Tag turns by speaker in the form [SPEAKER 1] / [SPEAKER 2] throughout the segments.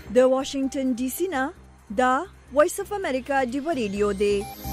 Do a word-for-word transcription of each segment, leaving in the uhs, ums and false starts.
[SPEAKER 1] د واشنگټن ډي سي نه دا وایس اف امریکا دی ریډیو دی.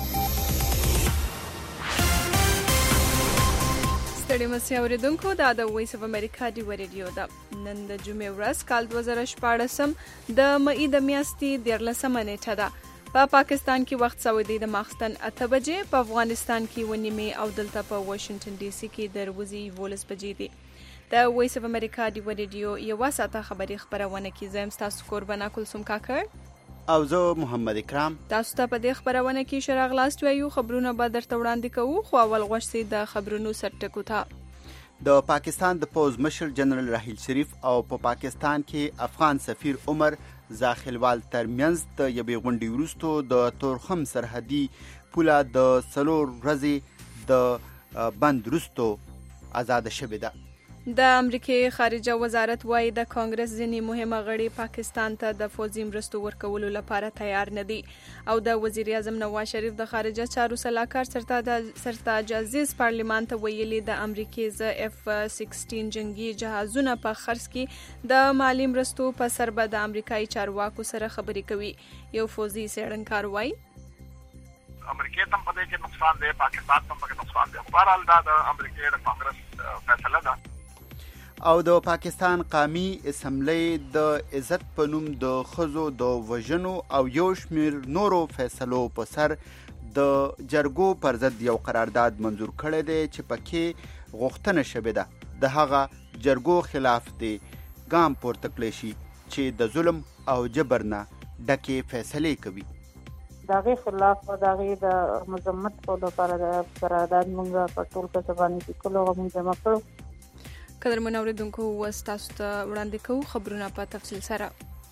[SPEAKER 2] ستړي مسي اوریدونکو دا د وایس اف امریکا دی ریډیو ده. نن د جمعې ورځ کال دوه زره شپاړسم د مئی د میاشتې دیارلسمه نیټه ده. په پا پاکستان کې وخت سعودي د ماخستن اته بجې، په افغانستان کې و نیمې او دلته په واشنگټن ډي سي کې د ورځې یولس بجې دي. د وایس اف امریکا دی ریډیو یوه ساعته خبري خبرونه کې زم تاسو قربانا کلثوم کاکړ
[SPEAKER 3] او زه محمد اکرام
[SPEAKER 2] تاسو ته په دې خبرونه کې شراغ لاست وایو. خبرونه به درته وړاندې کوو، خو اول غوښتي د خبرونو سرټکو ته.
[SPEAKER 3] د پاکستان د پوز مشر جنرال راحیل شریف او په پا پاکستان کې افغان سفیر عمر زاخیلوال ترمنځ د یوې غونډې وروسته د تورخم سرحدي پوله د څلور ورځې د بند وروسته آزاده شوې ده.
[SPEAKER 2] د امریکای خارجه وزارت وايي د کانګرس ځینې مهمه غړي پاکستان ته د فوزي مرستو ورکولو لپاره تیار نه دي، او د وزیر اعظم نواز شریف د خارجه چارو سلاکار سرتاج عزیز پارلمان ته ویلي د امریکای ز اف سیکسټین جنگي جهازونه په خرڅ کې د مالی مرستو په سر به د امریکایي چارواکو سره خبرې کوي. یو فوزي څېړنکار وايي
[SPEAKER 4] امریکای ته په دې کې نقصان دی، پاکستان ته په نقصان دی. بهرحال دا د امریکای د کانګرس فیصله ده.
[SPEAKER 3] او د پاکستان قومي اسمبلی د عزت په نوم د ښځو د وژنو او یو شمېر نورو فیصلو په سر د جرګو پر ضد یو قرارداد منظور کړی دی چې پکې غوښتنه شوې ده د هغه جرګو خلاف دی ګام پورته کړی شي چې د ظلم او جبر نه ډکې فیصلې کوي.
[SPEAKER 5] د هغې خلاف د هغې د مذمت کولو لپاره د قرارداد موږ په ټول کسه باندې لیکلو هغه موږ جمع کړو.
[SPEAKER 2] قدرمن اوریدونکو اوس تاسو ته وړاندې کوو خبرونه په تفصیل سره.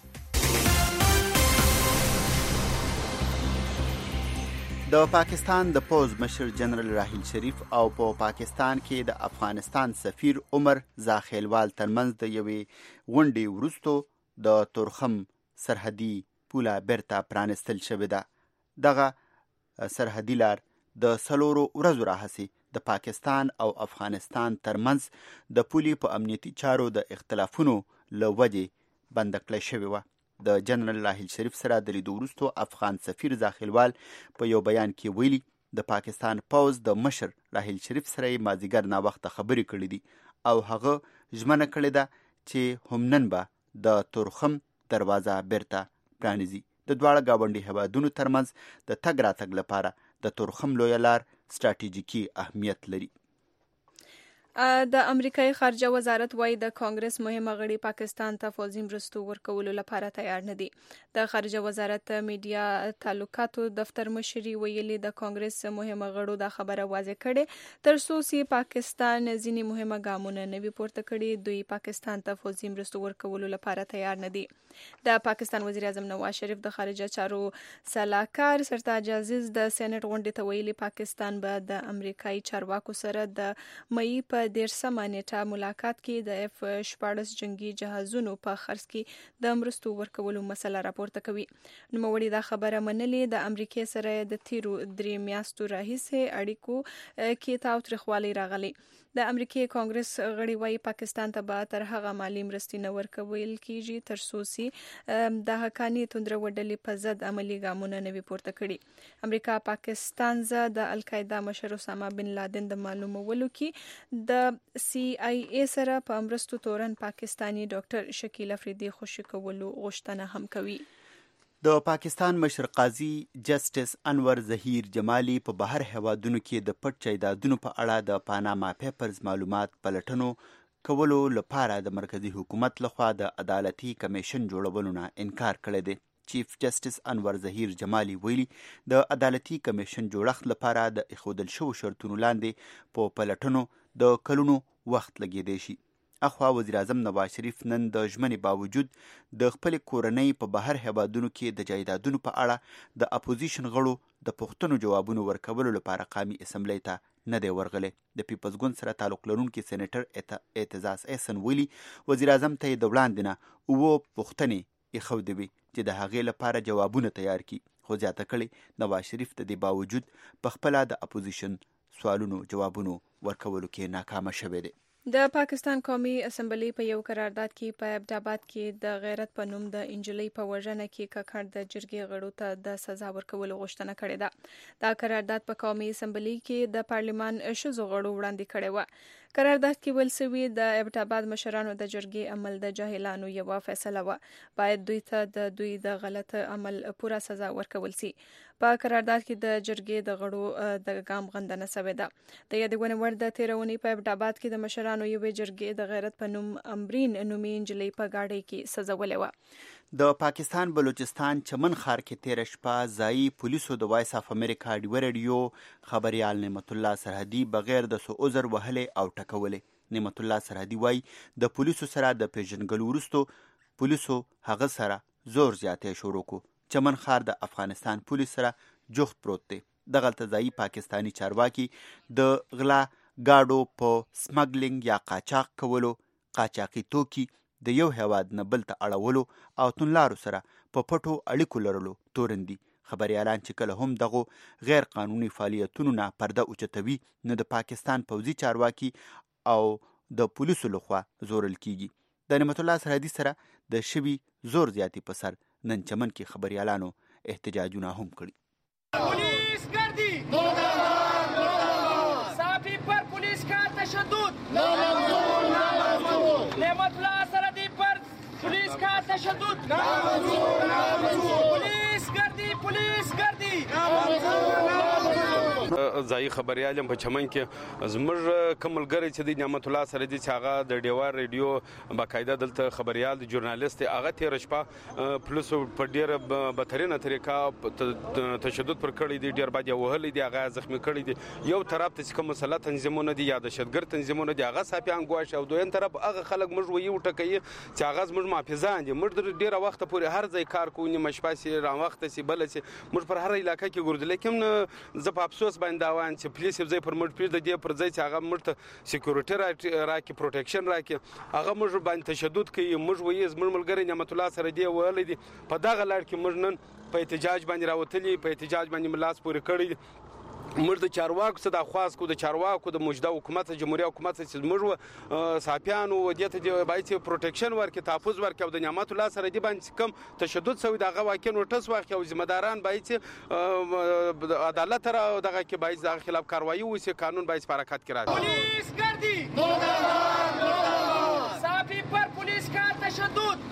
[SPEAKER 3] د پاکستان د پوز مشر جنرال راحیل شریف او په پا پاکستان کې د افغانستان سفیر عمر زاخیلوال ترمنځ د یوې غونډې وروسته د تورخم سرحدي پوله بیرته پرانستل شوې ده. دغه سرحدي لار د څلورو ورځو راهیسې د پاکستان او افغانستان ترمنځ د پولې په امنیتي چارو د اختلافونو له وجې بنده کړې شوې وه. د جنرال راحیل شریف سره د لیدو وروسته افغان سفیر زاخیلوال په یو بیان کې ویلي د پاکستان پوز د مشر راحیل شریف سره یې مازدیګر ناوخته خبرې کړې دي او هغه ژمنه کړې ده چې هم نن به د تورخم دروازه بیرته پرانیزي. د دواړه ګاونډي هیوادونو ترمنځ د تګ راتګ لپاره د تورخم لویه لار ستراتیژیکي اهمیت لري.
[SPEAKER 2] د امریکای خارجه وزارت وايي د کانګرس مهمه غړي پاکستان ته فوزي مرستو ورکولو لپاره تیار نه دي. د خارجه وزارت میډیا تعلقاتو دفتر مشري ویلي د کانګرس مهمه غړو دا خبره واضح کړي تر څو چې پاکستان ځینې مهمه ګامونه نه وي پورته کړي، دوی پاکستان ته فوزي مرستو ورکولو لپاره تیار نه دي. د پاکستان وزیر اعظم نواز شریف د خارجه چارو سلاکار سرتاج عزیز د سېنات غونډې ته ویلي پاکستان به د امریکایي چارواکو سره د مئی په دیرشمه نیټه ملاقات کې د اف شپاړس جنگي جهازونو په خرڅ کې د مرستو ورکولو مسله راپورته کوي. نوموړي دا خبره منلې د امریکای سره د تیرو درې میاشتو راهیسې اړیکو کې تاوتریخوالی راغلی. د امریکای کانګرس غړي وايي پاکستان ته به تر هغه مالی مرستې نه ورکول کیږي تر څو چې د حقاني توندرو ډلې په ضد عملي ګامونه نه وي پورته کړي. امریکا پاکستان ز د القاعده مشر اسامه بن لادن د معلومولو کې د سی آی ای سره په مرستو تورن پاکستانی ډاکټر شکیل افریدي خوشی کولو غوښتنه هم کوي.
[SPEAKER 3] د پاکستان مشر قاضي جسټس انور ظهیر جمالي په بهر هیوادونو کې د پټ جایدادونو په اړه د پاناما پیپرز معلومات پلټنو کولو لپاره د مرکزی حکومت لخوا د عدالتي کمیشن جوړولو نه انکار کړی دی. چیف جسټس انور ظهیر جمالي ویلي د عدالتي کمیشن جوړښت لپاره د ایښودل شوو شرطونو لاندې په پلټنو د کلونو وخت لګیدی شي. اخوا وزیر اعظم نواز شریف نن د ژمنې باوجود د خپل کورنۍ په بهر هیوادونو کې د جایدادونو په اړه د اپوزیشن غړو د پوښتنو جوابونو ورکولو لپاره قومي اسمبلی ته نه دی ورغلی. د پیپلز ګوند سره تعلق لرونکي سېنیټر اعتزاز احسن ویلي وزیر اعظم ته یې د وړاندې نه اووه پوښتنې ایښودې وي چې د هغې لپاره جوابونه تیار کړي، خو زیاته کړې نواز شریف د دې باوجود په خپله د اپوزیشن سوالونو جوابونو ورکولو کې ناکامه شوی دی.
[SPEAKER 2] د پاکستان قومي اسمبلی په یو قرارداد کې په ابټاباد کې د غیرت په نوم د انجلۍ په وژنه کې ککړ د جرګې غړو ته د سزا ورکولو غوښتنه کړې ده. دا قرارداد په قومي اسمبلی کې د پارلمان ښځو غړو وړاندې کړی و. قرارداد کې ویل شوي د ابټاباد مشرانو د جرګې عمل د جاهلانو یوه فیصله و. باید دوی ته د دوی د غلط عمل پوره سزا ورکول شي. په قرارداد کې د جرګې د غړو د ګام غندنه شوې ده. د یادګونې وړ د تیرونې په ابټاباد کې د مشرانو یوې جرګې د غیرت په نوم امرین نومي نجلۍ په ګاډۍ کې سوځولې وه.
[SPEAKER 3] د پاکستان بلوچستان چمن ښار کې تیر شپه ځایي پولیسو د وایس اف امریکا ډیو ریډیو خبريال نعمت الله سرحدي بغیر د سو عذر وهلې او ټکولې. نعمت الله سرحدي وایي د پولیسو سره د پیژنګلو وروسته پولیسو هغه سره زور زیاتې شروع کو. چمن ښار د افغانستان پولیس سره جوخت پروت دی. دغلته ځایي پاکستانی چارواکي د غلا گاډو په سمګلینګ یا قاچاق کولو، قاچاقي توکي د یو هیواد نه بل ته اړولو او تونلارو سره په پټو اړیکو لرلو تورن دي. خبريالان چې کله هم دغه غیر قانوني فعالیتونو نه پرده اوچتوي نو د پاکستان پوځي چارواکي او د پولیسو لخوا زورل کیږي. د نعمت الله سرحدي سره د شوي زور زیاتی په سر نن چمن کې خبريالانو احتجاجونه هم کړي.
[SPEAKER 6] पुलिस कर दी साफी पर पुलिस का तशद्दुद नेमतुल्लाह सरहदी पर पुलिस का तशद्दुद पुलिस कर दी पुलिस कर दी
[SPEAKER 7] ځای خبريالم په چمن کې زموږ کملګری چې د نعمت الله سرحدي چې هغه د ډیوار ریډیو باقاعده دلته خبريال د ژورنالیست هغه تیر شپه پولیس په ډیره بهترینه طریقه تشدد پر کړی دی، ډیر باندې وهلې دی، هغه زخمی کړی دی. یو طرف ته کوم مسله تنظیمونه دي یا د شتګر تنظیمونه دي هغه صافیان ګواښ او دویم طرف هغه خلک موږ ویو ټکوي چې هغه زموږ محافظان دي. موږ ډیره وخت پورې هر ځای کار کوو، نیمه شپه سي را وخت سي بل سي موږ پر هر علاقه کې ګرځو. لیکن زه په افسوس باندې وان چې پولیس یې پر موږ پیر د دې پر ځای چې هغه موږ ته سکیورټي راکې پروټیکشن راکې هغه موږ باندې تشدد کوي. موږ وایي زموږ ملګری نعمت الله سرحدي ویل دي په دغه لړ کې موږ نن په احتجاج باندې راوتلي، په احتجاج باندې ملاس پورې کړی. موږ د چارواکو څخه د خواست کو د چارواکو د موجوده حکومت جمهوریت حکومت چې موږ صافیانو ودیته د باید پروټیکشن ورکړي، تحفظ ورکړي او د نعمت الله سرحدي باندې کم تشدد شوی دغه واقع نوټس واخلي او ذمہ داران باید عدالت را دغه کې باید د خلاف کاروایی وشي، قانون باید په حرکت کې راځي.
[SPEAKER 6] पुलिस कर दी साफी पर पुलिस का तशद्दुद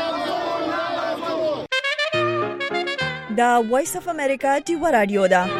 [SPEAKER 1] دا وایس اف امریکا ډیو رادیو ده.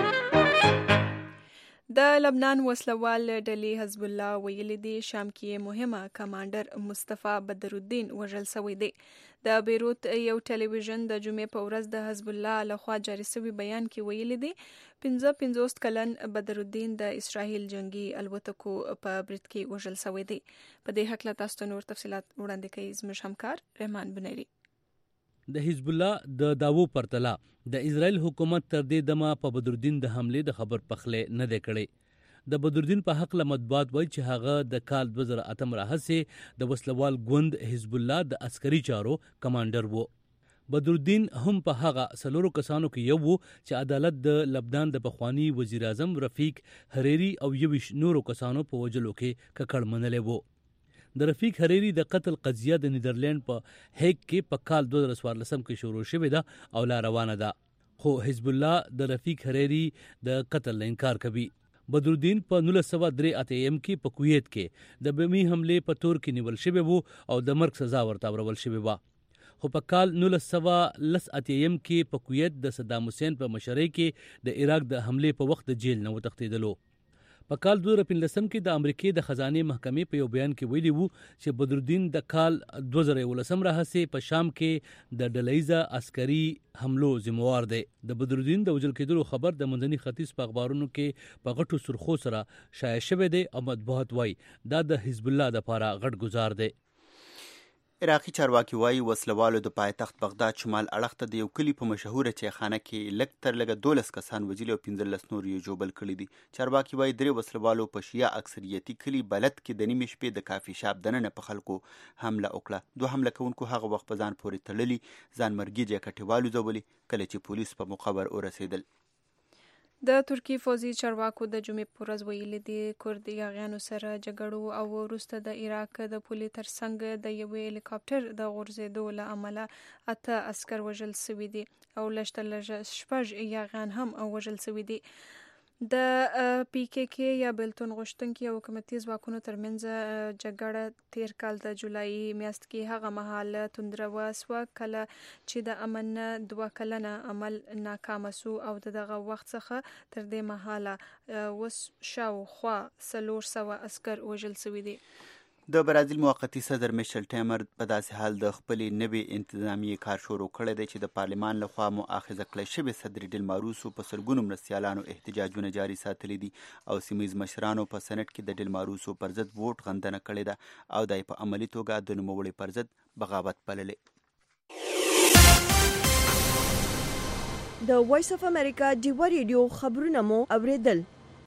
[SPEAKER 2] د لبنان وسلوال ډلې حزب الله ویلي دي شام کې مهمه کمانډر مصطفی بدرالدین وژل شوی دی. د بیروت یو ټلویزیون د جمعې په ورځ د حزب الله لخوا جاري شوی بیان کې ویلي دي پنځه پنځوس کلن بدرالدین د اسرائیل جنگي الوتکو په برید کې وژل شوی دی. په دې هکله تاسو ته نور تفصيلات وړاندې کوي زموږ همکار رحمان بنيري.
[SPEAKER 8] د حزب الله د داوو پرتله د اسرائیل حکومت تر دې دمه په بدرالدین د حمله د خبر پخله نه دی کړی. د بدرالدین په حق له مطبوعات وایي چې هغه د کال دوه زره اتم راهیسې د وسلوال ګوند حزب الله د عسکري چارو کمانډر وو. بدرالدین هم په هغه سلورو کسانو کې یو وو چې عدالت د لبنان د پخوانی وزیر اعظم رفیق حریری او یوش نورو کسانو په وجلو کې ککړ منلې وو. د رفیق حریری د قتل قضیه د نیدرلند په هیګ کې په کال دوه زره څوارلس کې شروع شوې ده او لا روانه ده، خو حزب الله د رفیق حریری د قتل انکار کوي. بدرالدین په نولس سوه درې اتیا کې په کویت کې د بمي حمله په تور کې نیول شوی وو او د مرګ سزا ورته ورول شوی و. خو په کال نولس سوه لس اتیا کې په کویت د صدام حسین په مشرۍ کې د عراق د حمله په وخت د جیل نه وتښتیدلو. په کال دوه زره پنځلس کې د امریکای د خزانه محکمې په یو بیان کې ویلي وو چې بدرالدین د کال دوه زره یولس راهیسې په شام کې د ډلهیزه عسکري حملو ذمہوار دی. د بدرالدین د وژل کېدلو خبر د منځني ختیځ په اخبارونو کې په غټو سرخو سره شایع شوی دی او مطبوعات وایي دا د حزب الله لپاره غټ گزار دی.
[SPEAKER 3] عراقي چارواکي وایي وسلوالو د پایتخت بغداد شمال اړخ ته د یو کلي په مشهوره چایخانه کې لږ تر لږه دولس کسان وژلي او پنځلس نور یې ژوبل کړي دي. چارواکي وایي درې وسلوالو په شیعه اکثریتي کلي بلد کې د نیمې شپې د کافي شاپ دننه په خلکو حمله وکړه. دوه حمله کوونکو هغه وخت په ځان پورې تړلي ځان مرګي جاکټې والوځولې کله چې پولیس په موقع ور ورسېدل.
[SPEAKER 2] د ترکی فوزي چارواکو د جمعې په ورځ ویلي دي کورد یاغیانو سره جګړو او وروسته د عراق د پولې ترڅنګ د یوې هلیکاپټر د غورځېدو له امله اته عسکر وژل شوي دي او لږ تر لږه شپږ یاغیان هم وژل شوي دي. د پی کې کې یا بېلتون غوښتونکي او حکومتي ځواکونو ترمنځ جګړه تیر کال د جولای میاشت کې هغه مهال توندره وسوه کله چې د امن دوه کلنه عمل ناکامه سو او د دغه وخت څخه تر دې مهاله اوس شاوخوا څلور سوه عسکر وژل شوي دي.
[SPEAKER 3] د برازیل موقتي صدر میشل ټیمر په داسې حال د خپلې نوې انتظامیې کار شروع کړی دی چې د پارلمان لخوا مؤاخذه کړی شوي صدر ډیلما روسو په سلګونو مرستیالانو احتجاجونه جاري ساتلي دي او سیمه ییز مشرانو په سنټ کې د ډیلما روسو پر ضد ووټ غندنه کړې ده او دا په عملي توګه د نوموړي پر ضد بغاوت بللی.
[SPEAKER 1] د وایس اف امریکا ډیوا ریډیو خبرونه مو اوریدل.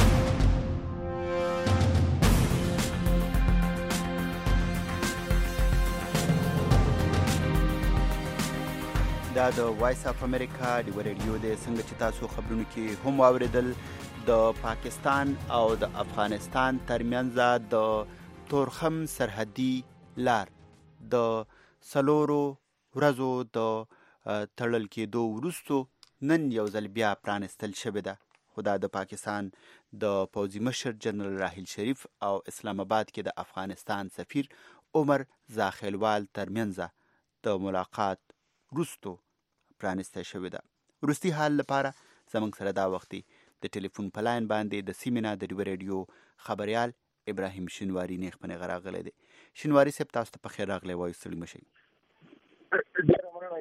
[SPEAKER 3] دا د وایس اف امریکا ډیوا ریډیو دی. څنګه چې تاسو خبرونو کې هم واوریدل د پاکستان او د افغانستان ترمنځ د تورخم سرحدي لار د څلورو ورځو د تړل کېدو وروستو نن یو ځل بیا پرانستل شوې ده. خو دا د پاکستان د پوځي مشر جنرال راحیل شریف او اسلام آباد کې د افغانستان سفیر عمر زاخیلوال ترمنځ د ملاقات وروستو پرانسته شوې ده. وروستي حال لپاره زموږ سره دا وختي د ټلیفون په لاین باندې د سیمې نه د ډیوا ریډیو خبریال ابراهیم شینواري نیغ په نیغه راغلی دی. شینواري صاحب تاسو ته په خیر راغلی وایو، ستړي مه شئ.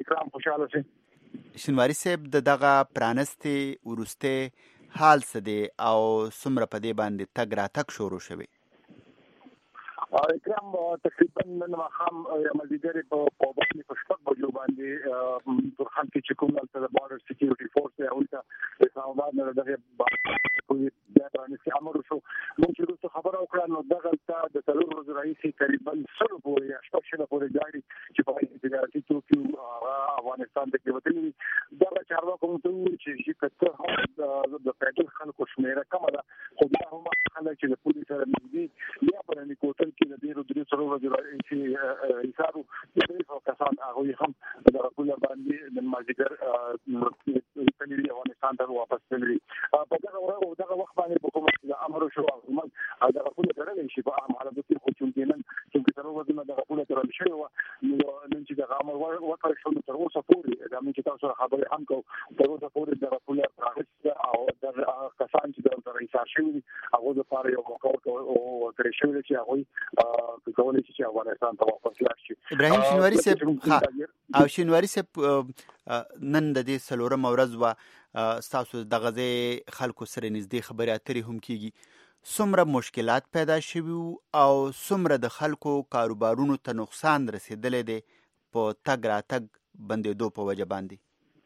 [SPEAKER 3] شینواري صاحب د دغه پرانستې وروستي حال څه دی او څومره په دې باندې تګ راتګ شروع شوی؟
[SPEAKER 9] اکرام تقریبا نن ماښام مازدیګر په باندې په شپږ بجو باندې تورخم کې چې کوم دلته د بارډر سکیورټي فورس دی هغوی ته اسلام آباد نه دغه بیا پرانستي امر وشو. موږ چې وروسته خبره وکړه نو دغلته د څلورو ورځو راهیسې تقریبا سلو پورې یا شپږ شله پورې ګاډي چې په هغې تجارتي توکي افغانستان ته کې وتلي دي. دغه چارواکو موږ ته وویل چې که څه هم د پیدل خلکو شمېره کمه ده خو بیا هم خلک چې د پولې سره نږدې یا په رني کوتل کې د ډېرو درې څلورو ورځو راهیسې حساب درې سوه کسان هغوی هم دغه پوله باندې نن مازدیګر تللي دي افغانستان ته واپس تللي دي. په دغه دغه وخت باندې حکومت د امر وشو حکومت دغه پوله تړلی شي په عام حالتو کې، خو چونکې نن چونکې څلور ورځونه دغه پوله تړل شوې وه نو نن چې دغه امر وکړل شو نو تر اوسه پورې دا موږ چې تاسو سره خبرې هم کوو تر اوسه پورې دغه پوله پرانستې او دغه کسان چې دلته راایسار شوي دي هغوی لپاره یو موقع ورکړې شوې ده چې هغوی کولی شي چې افغانستان ته واپس لاړ شي.
[SPEAKER 3] ابراهیم شینواري صاحب او شینواري صاحب نن د دې څلورمه ورځ وه، ستاسو دغه ځای خلکو سره نږدې خبرې اترې هم کېږي. څومره مشکلات پیدا شوي او څومره د خلکو کاروبارونو ته نقصان رسېدلی دی په تګ راتګ بندېدو په وجه باندې؟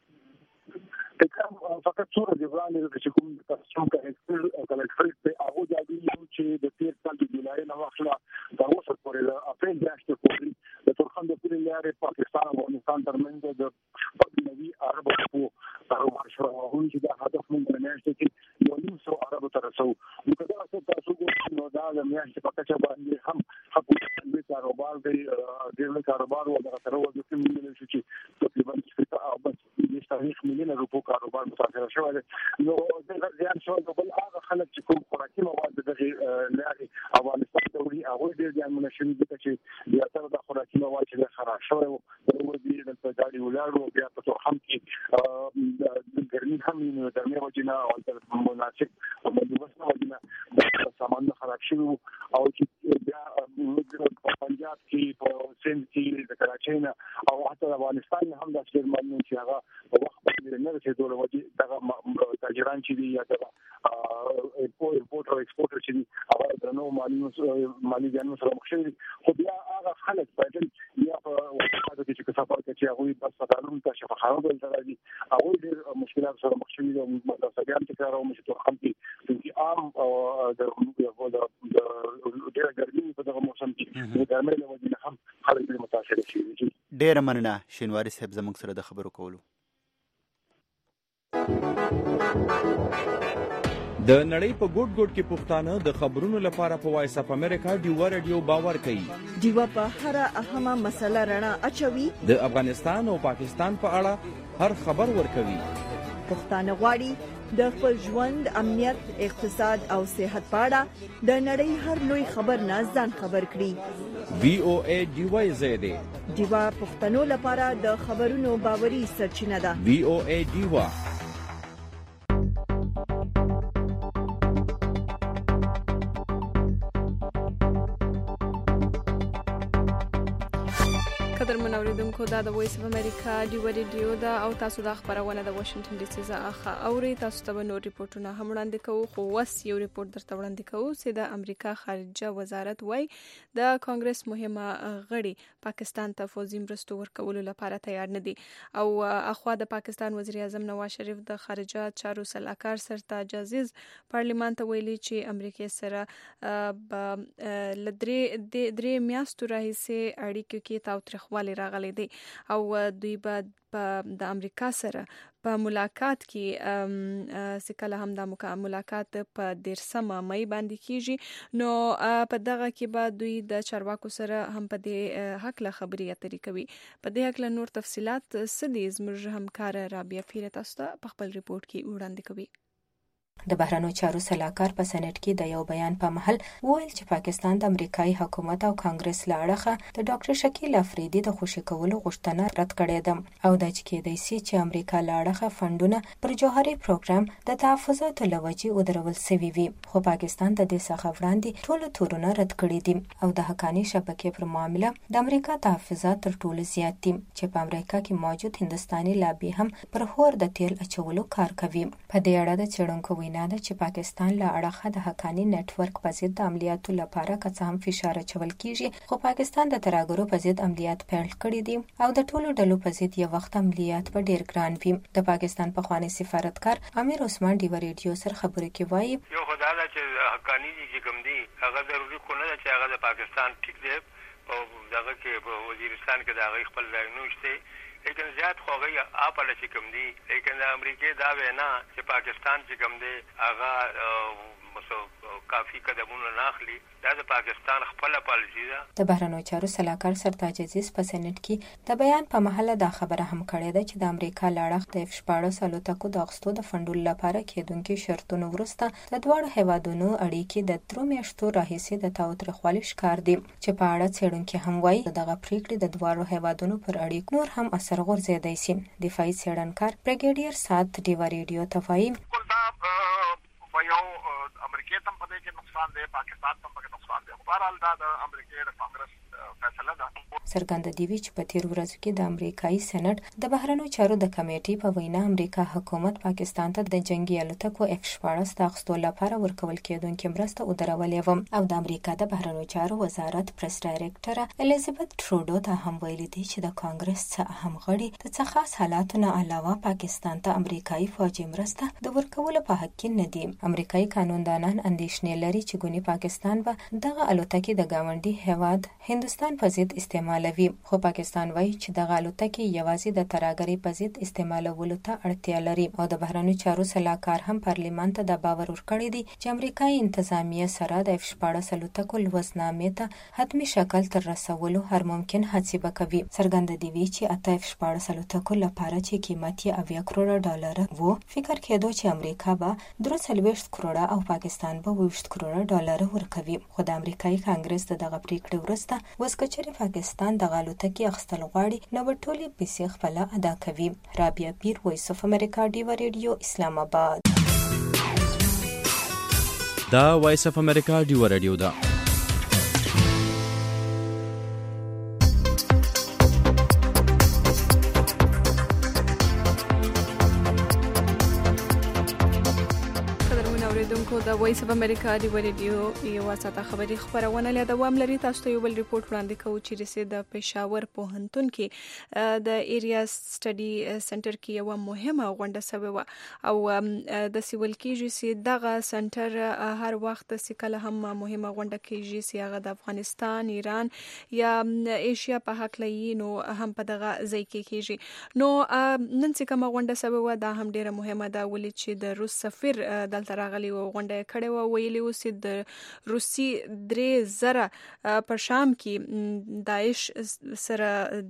[SPEAKER 9] فقط څو ورځې وړاندې چې کوم تاسو کلکټر دی هغوی دا ویلي چې د تېر کال د جولای نه واخله تر اوسه پورې د اپریل میاشتې پورې د تورخم د پولې لارې پاکستان او افغانستان ترمنځ د شپږ نوي عربو ټپو کاروبار شوی و. هغوی چې دا هدف موږ په میاشتې کې یو نیم سوه عربو ته رسوو. نو که دغه څه تاسو ګورئ نو دا د میاشتې په کچه باندې هم ښه لوی کاروبار دی، ډېر لوی کاروبار و. دغه تر ورځو کې موندلی شو چې تقریبا شپېته او دېرش څلوېښت میلیونه روپو کاروبار متاثره شوی دی. نو دغه زیان شوی نو بل هغه خلک چې کوم خوراکي مواد د دغې لارې افغانستان ته وړي هغوی ډېر زیانمنه شوي ځکه چې زیاتره دا خوراکي مواد چې دی خراب شوی و. د ورځې دلته ګاډي ولاړ و، بیا په تورخم کې د ګرمي هم وي نو د ګرمۍ وجې نه او د مناسب بندوبست نه وجې نه دا سامانونه خراب شوي وو. او چې بیا په پنجاب کې په سند کې د کراچۍ نه او حتی د افغانستان نه هم داسې ډېر مالونه چې هغه په وخت باندې نه رسېدو له وجې دغه تاجران چې دي یا دغه ایرپورټ او ایکسپورټر چې دي هغه درنو مالي زیانونو سره مخ شوي دي. خو بیا هغه خلک پیدل یا په وخاتو کې چې سفر کوي چې هغوی بس سفرونو ته شفاخانو دلته راځي هغوی ډېر مشکلات سره مخ شوي دي. مدرسه ګان تکراروم چې تورخم کې چونکې عام د ډېره ګرمي په دغه موسم کې د ګرمۍ له وجې نه هم خلک ډېر متاثره شوي دي.
[SPEAKER 3] ډېره مننه شینواري صاحب زموږ سره د خبرو کولو.
[SPEAKER 10] د نړۍ په ګوټ ګوټ کې پښتانه د خبرونو لپاره په وایس اف امریکا ډیوا رادیو باور کوي.
[SPEAKER 1] ډیوا په هر اهمه مسله رڼا اچوي.
[SPEAKER 10] د افغانستان او پاکستان په اړه هر خبر ورکوي.
[SPEAKER 1] پښتانه غواړي د خپل ژوند، امنیت، اقتصاد او صحت په اړه د نړۍ هر لوی خبر نه ځان خبر کړي.
[SPEAKER 10] وی او ای ډیوا زیاده
[SPEAKER 1] ډیوا پښتنو لپاره د خبرونو باوري سرچینه ده.
[SPEAKER 10] وی او ای ډیوا.
[SPEAKER 2] قدر منوریدونکو دا د وایس اف امریکا ډیوا ریډیو دا او تاسو د خبرونه د واشنگټن ډي سي څخه اوري. تاسو ته نور ریپورتونه هم وړاندې کوو، خو وس یو ریپورت درته وړاندې کوو چې د امریکا خارجه وزارت وایي د کانګرس مهمه غړي پاکستان ته فوزي مرستو ورکولو لپاره تیار نه دي. او اخوا د پاکستان وزیر اعظم نواز شریف د خارجه چارو سلاکار سرتاج عزیز پارلیمان ته ویلي چې امریکا سره به لدري درې میاشتو راهیسې اړیکو کې تاوتریخ والی راغلی دی او دوی به د امریکا سره په ملاقات کې سکله هم د ملاقات په دیرشمه مې باندې کیږي. نو په دغه کې به دوی د چارواکو سره هم په دې حق له خبرې اترې کوي. په دې حق له نور تفصيلات سدي زموږ همکار رابعه پیر تاسو ته په خپل ریپورت کې وړاندې کوي.
[SPEAKER 11] د بهرنیو چارو سلاکار په سېنات کې د یو بیان په محل وویل چې پاکستان د امریکایي حکومت او کانګرس له اړخه د ډاکټر شکیل افریدي د خوشي کولو غوښتنه رد کړې ده او د چې کېدای شي چې امریکا له اړخه فندونه پر جوهري پروګرام د تحفظاتو لوجې ودرول شوي وي. خو پاکستان د دې څخه وړاندې ټول تورونه رد کړي دي او د حقاني شبکې پر معاملې د امریکا تحفظات تر ټولو زیات دي چې په امریکا کې موجود هندستاني لابي هم پر هور د تیل اچولو کار کوي. په دې اړه د چړونکو وینا ده چې پاکستان له اړخه د حقاني نت ورک په ضد د عملیاتو لپاره که څه هم فشار اچول کیږي، خو پاکستان د ترهګرو په ضد عملیات پیل کړي دي او د ټولو ډلو په ضد یو وخت عملیات به ډیر ګران وي. د پاکستان پخوانی سفارتکار امیر عثمان ډیوا ریډیو سره خبرې کې وایي
[SPEAKER 12] یو خدای لا چې حقاني دي چې کوم دي هغه ضروري خو نه چې هغه د پاکستان ټیک دی او دغه کې په وزیرستان کې د هغه خپل ځای نوشته، لیکن زیات خوږی اپل چې کوم دی. لیکن د امریکای دا وینا چې پاکستان چې کوم دی هغه مسو کافی قدمونه ناخلی، دا د پاکستان خپل پالیسی ده.
[SPEAKER 11] د بهرنیو چارو سلاکار سرتاج عزیز په سېنات کې د بیان په محله دا خبره هم کړې ده چې د امریکا لاړخ د اف شپاړس الوتکو د اغستو د فندولو لپاره کېدونکي شرطونو وروسته د دواړو هیوادونو اړیکې د درو میاشتو راهیسې د تاوتریخوالي ښکار دي چې په اړه څېړونکي هم وایي دغه پریکړې د دواړو هیوادونو پر اړیکو نور هم اثر غورځېدای شي. دفاعي څېړنکار بریګیډیر سات ډیوا ریډیو ته وایي
[SPEAKER 4] یو امریکای ته په دې کې نقصان دی، پاکستان ته په نقصان دی. بهرحال دا د امریکای د کانګرس فیصله ده.
[SPEAKER 11] څرګنده دی چې په تیر ورځو کې د امریکایي سېنات د بهرنیو چارو د کمیټې په وینا امریکا حکومت پاکستان ته د جنگي الوتکو اف شپاړس د اخیستو لپاره ورکول کېدونکې مرسته ودرولې وه او د امریکا د بهرنیو چارو وزارت پریس ډایرکټره الیزابت ټروډو ته هم ویلي دي چې د کانګرس څخه اهم غړي د څه خاص حالاتو نه علاوه پاکستان ته امریکایي فوجي مرسته د ورکولو په حق کې نه دي. امریکایي قانوندانان اندېښنې لري چې ګونې پاکستان به دغه الوتکې د ګاونډي هیواد هندستان په ضد استعمالوي، خو پاکستان وایي چې دغه الوتکې یوازې د ترهګرۍ په ضد استعمالولو ته اړتیا لري او د بهرنیو چارو سلاکار هم پارلیمان ته د باور ورکړی دی چې امریکایي انتظامیه سره د اف شپاړس الوتکو لوزنامې ته حتمي شکل تر رسولو هر ممکن هڅې به کوي. څرګنده دی چې اته اف شپاړس الوتکو لپاره چې قیمت یې اویا کروړه ډالر وو، فکر کېدو چې امریکا به درې څلوېښت کروړه او پاکستان به اوویشت کروړه ډالر ورکوي. خو د امریکایي کانګرس د دغه پریکړې وروسته اوس که چېرې پاکستان دغه الوتکې اخیستل غواړي نو به ټولې پیسې خپله ادا کوي. رابعه پیر، وایس اف امریکا ډیوا ریډیو، اسلام آباد.
[SPEAKER 10] دا وایس اف امریکا ډیوا ریډیو ده.
[SPEAKER 2] اوریدونکو د وایس اف امریکا دی ریډیو یو ساته خبري خبرونه له دوام لري. تاسو ته یو بل ریپورت وړاندې کوو چې رسید د پېښور پوهنتون کې د ایریا سټډي سنټر کې یو مهمه غونډه شوې و او د سیول کېږي چې دغه سنټر هر وخت سکه هم مهمه غونډه کېږي چې هغه د افغانستان، ایران یا ایشیا په حق لې نو هم په دغه ځای کې کېږي. نو نن چې کومه غونډه شوې و دا هم ډیره مهمه ده ولې چې د روس سفیر دلته راغلی و غونډه کړې و ویلي و چې د روسي درې زره په شام کې داعش سره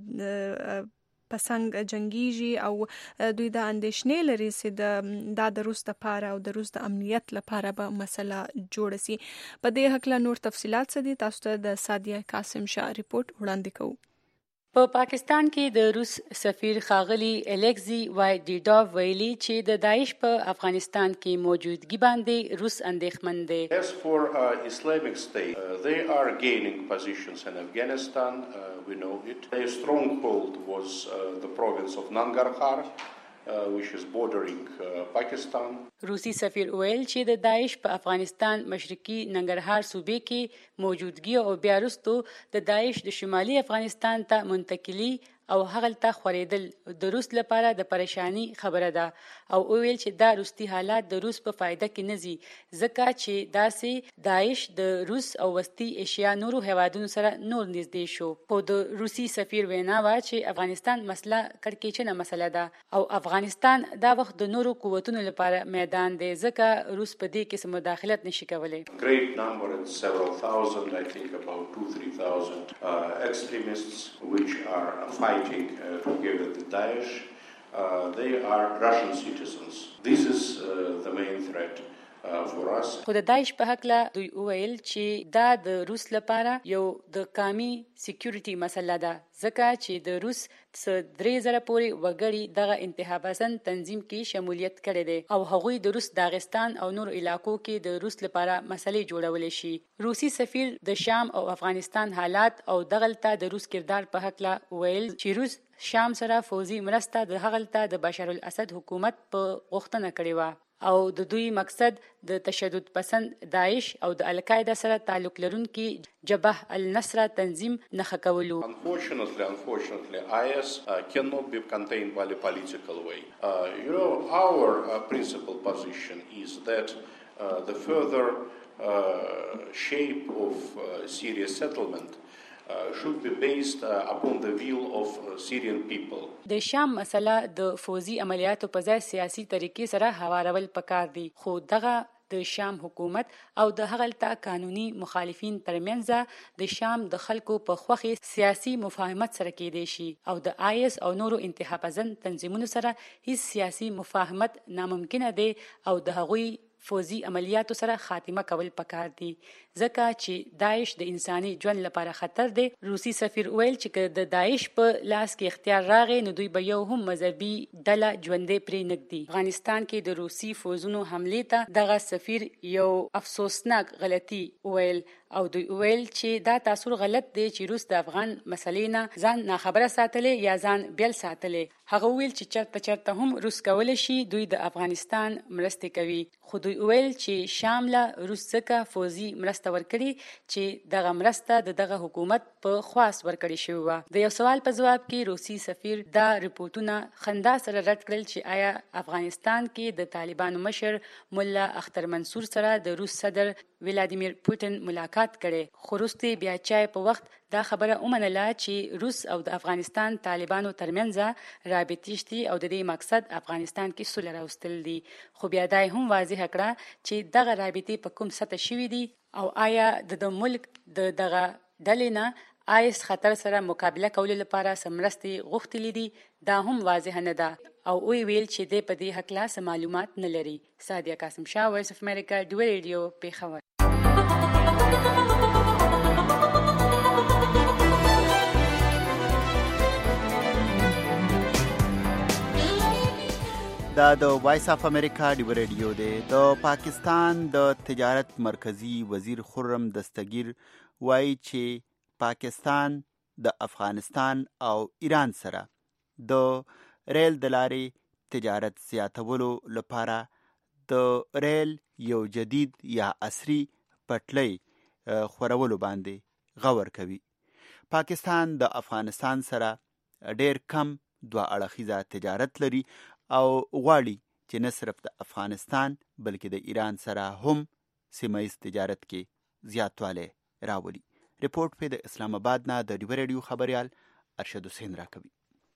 [SPEAKER 2] پسنګ جنگیږي او دوی د اندېښنې لري چې د د روس لپاره او د روس د امنیت لپاره به مسله جوړ شي. په دې حق له نور تفصيلات څه دي تاسو ته د سادیه قاسم شاه ریپورت وړاندې کوو.
[SPEAKER 13] په پاکستان کې د روس سفیر ښاغلي الیکزي وایډیډوف ویلي چې د داعش په افغانستان کې موجودګي باندې روس اندېښمن دی.
[SPEAKER 14] As for uh, Islamic State, uh, they are gaining positions in Afghanistan. Uh, we know it. Their stronghold was uh, the province of Nangarhar, uh, which is bordering uh, Pakistan.
[SPEAKER 13] روسي سفیر ویل چې د داعش په افغانستان مشرقي ننګرهار صوبې کې موجودګي او بیا وروسته د داعش د شمالي افغانستان ته منتقلي او هغه ته خورېدل د روس لپاره د پریشانی خبره ده او ویل چې دا روسي حالات د روس په فائدہ کې نه زی ځکه چې داسې داعش د روس او وسطي ایشیا نورو هیوادونو سره نور نږدې شو. په د روسي سفیر وینا وا چې افغانستان مسله کړکېچنه مسله ده او افغانستان دا وخت د نورو قوتونو لپاره میدان دی ځکه روس په دې کې سم مداخلت نشي کولای.
[SPEAKER 14] Great number, it's several thousand, I think about two three thousand uh, extremists which are fighting fighting uh, together with Daesh. Uh, they are Russian citizens. This is uh, the main threat uh, for us.
[SPEAKER 13] خو د داعش په حق له دوی ویل چې دا د روس لپاره یو د قومي سکیورټي مسله ده ځکه چې د روس څخه درې زره پورې وګړي دغه انتخاباتن تنظیم کې شمولیت کړي دي او هغوی د روس داغستان او نور علاقو کې د روس لپاره مسلې جوړولې شي. روسي سفیر د شام او افغانستان حالات او دغلطه د روس کردار په حق له ویل چې روس شام سره فوزي مرسته د هغلطه د بشار الاسد حکومت په غوښتنه کړې و او د دوی مقصد د تشدد پسند داعش او د القاعده سره تعلق لرونکي جبهه النصر تنظیم نه خکولو.
[SPEAKER 14] Unfortunately, unfortunately, I S uh, cannot be contained by the political way. Uh, you know, our uh, principal position is that uh, the further uh, shape of uh, Syria's settlement Uh, should be based uh, upon the will of uh, Syrian people.
[SPEAKER 13] د شام مسله د فوزي عملیاتو په ځای سیاسي طریقې سره هوارول پکار دي خو دغه د شام حکومت او د هغلته قانوني مخالفین ترمنځ د شام د خلکو په خوخي سیاسي مفاهمت سره کېدې شي او د آی اس او نورو انتخاباتن تنظیمونو سره هیڅ سیاسي مفاهمت ناممکن دی او د هغوی فوزي عملیاتو سره خاتمه کول پکار دي ځکه چې داعش د انساني ژوند لپاره خطر دی. روسي سفیر ویل چې د داعش په لاس کې اختیار راغی نو دوی به یو هم مذهبي ډله ژوندې پرې نږدي. افغانستان کې د روسي فوزونو حمله ته دغه سفیر یو افسوسناک غلطي ویل او دوی ویل چې دا تاثیر غلط دی چې روس د افغان مسلې نه ځان ناخبره ساتلې یا ځان بیل ساتلې. هغه ویل چې چرته چرته هم روس کولای شي دوی د افغانستان مرسته کوي خو دوی ویل چې شامله روس څخه فوزي مرسته ورکړي چې دغه مرسته د دغه حکومت په خواص ورکړي شوی و. د یو سوال په جواب کې روسي سفیر دا ریپورتونه خندا سره رد کړل چې آیا افغانستان کې د طالبانو مشر مولا اختر منصور سره د روس صدر ولادیمیر پوتین ملاقات کړي خو روسي بیا چای په وخت دا خبره اومنله چې روس او د افغانستان طالبانو ترمنځ رابطې شته او د دې مقصد افغانستان کې صلح راوستل دي خو بیا دا هم واضح کړه چې دغه رابطې په کوم سطح شوې دي او آیا د ملک د دغه ډلې نه آیس خطر سره مقابله کولو لپاره سمرستي غوښتلې دي دا هم واضح نه ده او وی ویل چې د په دې حق لا معلومات نه لري. سادیه قاسم شاه، وایس اف امریکا، ډیو ریډیو، پیښور.
[SPEAKER 3] دا د وایس اف امریکا ډیو ریډیو دی. د پاکستان د تجارت مرکزی وزیر خرم دستگیر وایي چې پاکستان د افغانستان او ایران سره د ریل د لارې تجارت زیاتولو لپاره د ریل یو جدید یا عصري پټلۍ خورولو باندې غور کوي. پاکستان د افغانستان سره ډیر کم دوه اړخیزه تجارت لري او غواړي چې نه صرف د افغانستان بلکې د ایران سره هم سیمه‌ایز تجارت کې زیاتوالی راولي. رپورټ په د اسلام آباد نه د ډیو ریډیو خبريال ارشد حسین راکوي.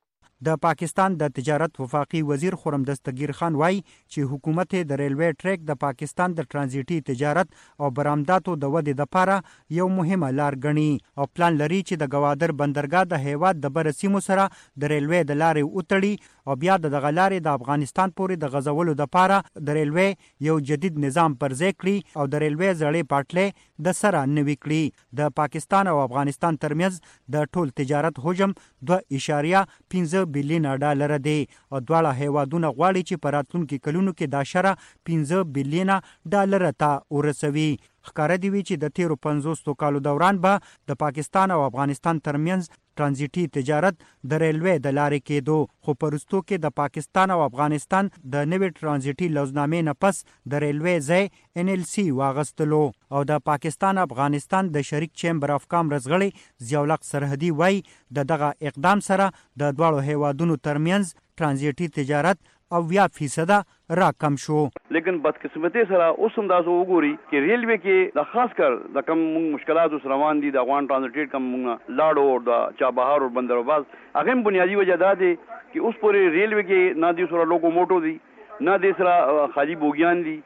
[SPEAKER 15] د پاکستان د تجارت وفاقي وزیر خرم دستگیر خان وایي چې حکومت د ریلوی ټریک د پاکستان د ترانزیټي تجارت او برآمداتو د ودې لپاره یو مهمه لار ګڼي او پلان لري چې د ګوادر بندرګاه د هیواد د بر سیمو سره د ریلوی د لارې وتړي او بیا د غلارې د افغانستان پورې د غزولو لپاره د ریلوی یو جدید نظام پرځای کړي او د ریلوی زړې پټلۍ د سره نوي کړي. د پاکستان او افغانستان ترمنځ د ټول تجارت حجم دوه اعشاریه پنځه بلیونه ډالر دی او دواړه هیوادونه غواړي چې په راتلونکي کلونو کې دا شره پنځه بلیونه ډالر ته ورسوي. ښکاره دی وی چې د تیرو پنځوسو کالو دوران به د پاکستان او افغانستان ترمنځ ترانزیټي تجارت د ریلوی د لارې کېدو، خو په وروستو کې د پاکستان او افغانستان د نوې ترانزیټي لوزنامې نه پس د ریلوی ځای ان ال سي واغستلو او د پاکستان افغانستان د شریک چیمبر اف کامرس غړي ضیاءالحق سرحدي وایي د دغه اقدام سره د دواړو هیوادونو ترمنځ ترانزیټي تجارت او بیا فیصده را کم شو.
[SPEAKER 16] لیکن بدقسمتی سره اوس هم داسو وګوري چې ریلوی کې د خاص کر د کم مشکلات سره روان دي د افغان ترانزیټ کم لاړو او د چابهار او بندرباز هغه بنیادی وجہ دا دی چې اوس پورې ریلوی کې نه دي سره لوکو موټو دي نه دي سره خالی بوګیان دي.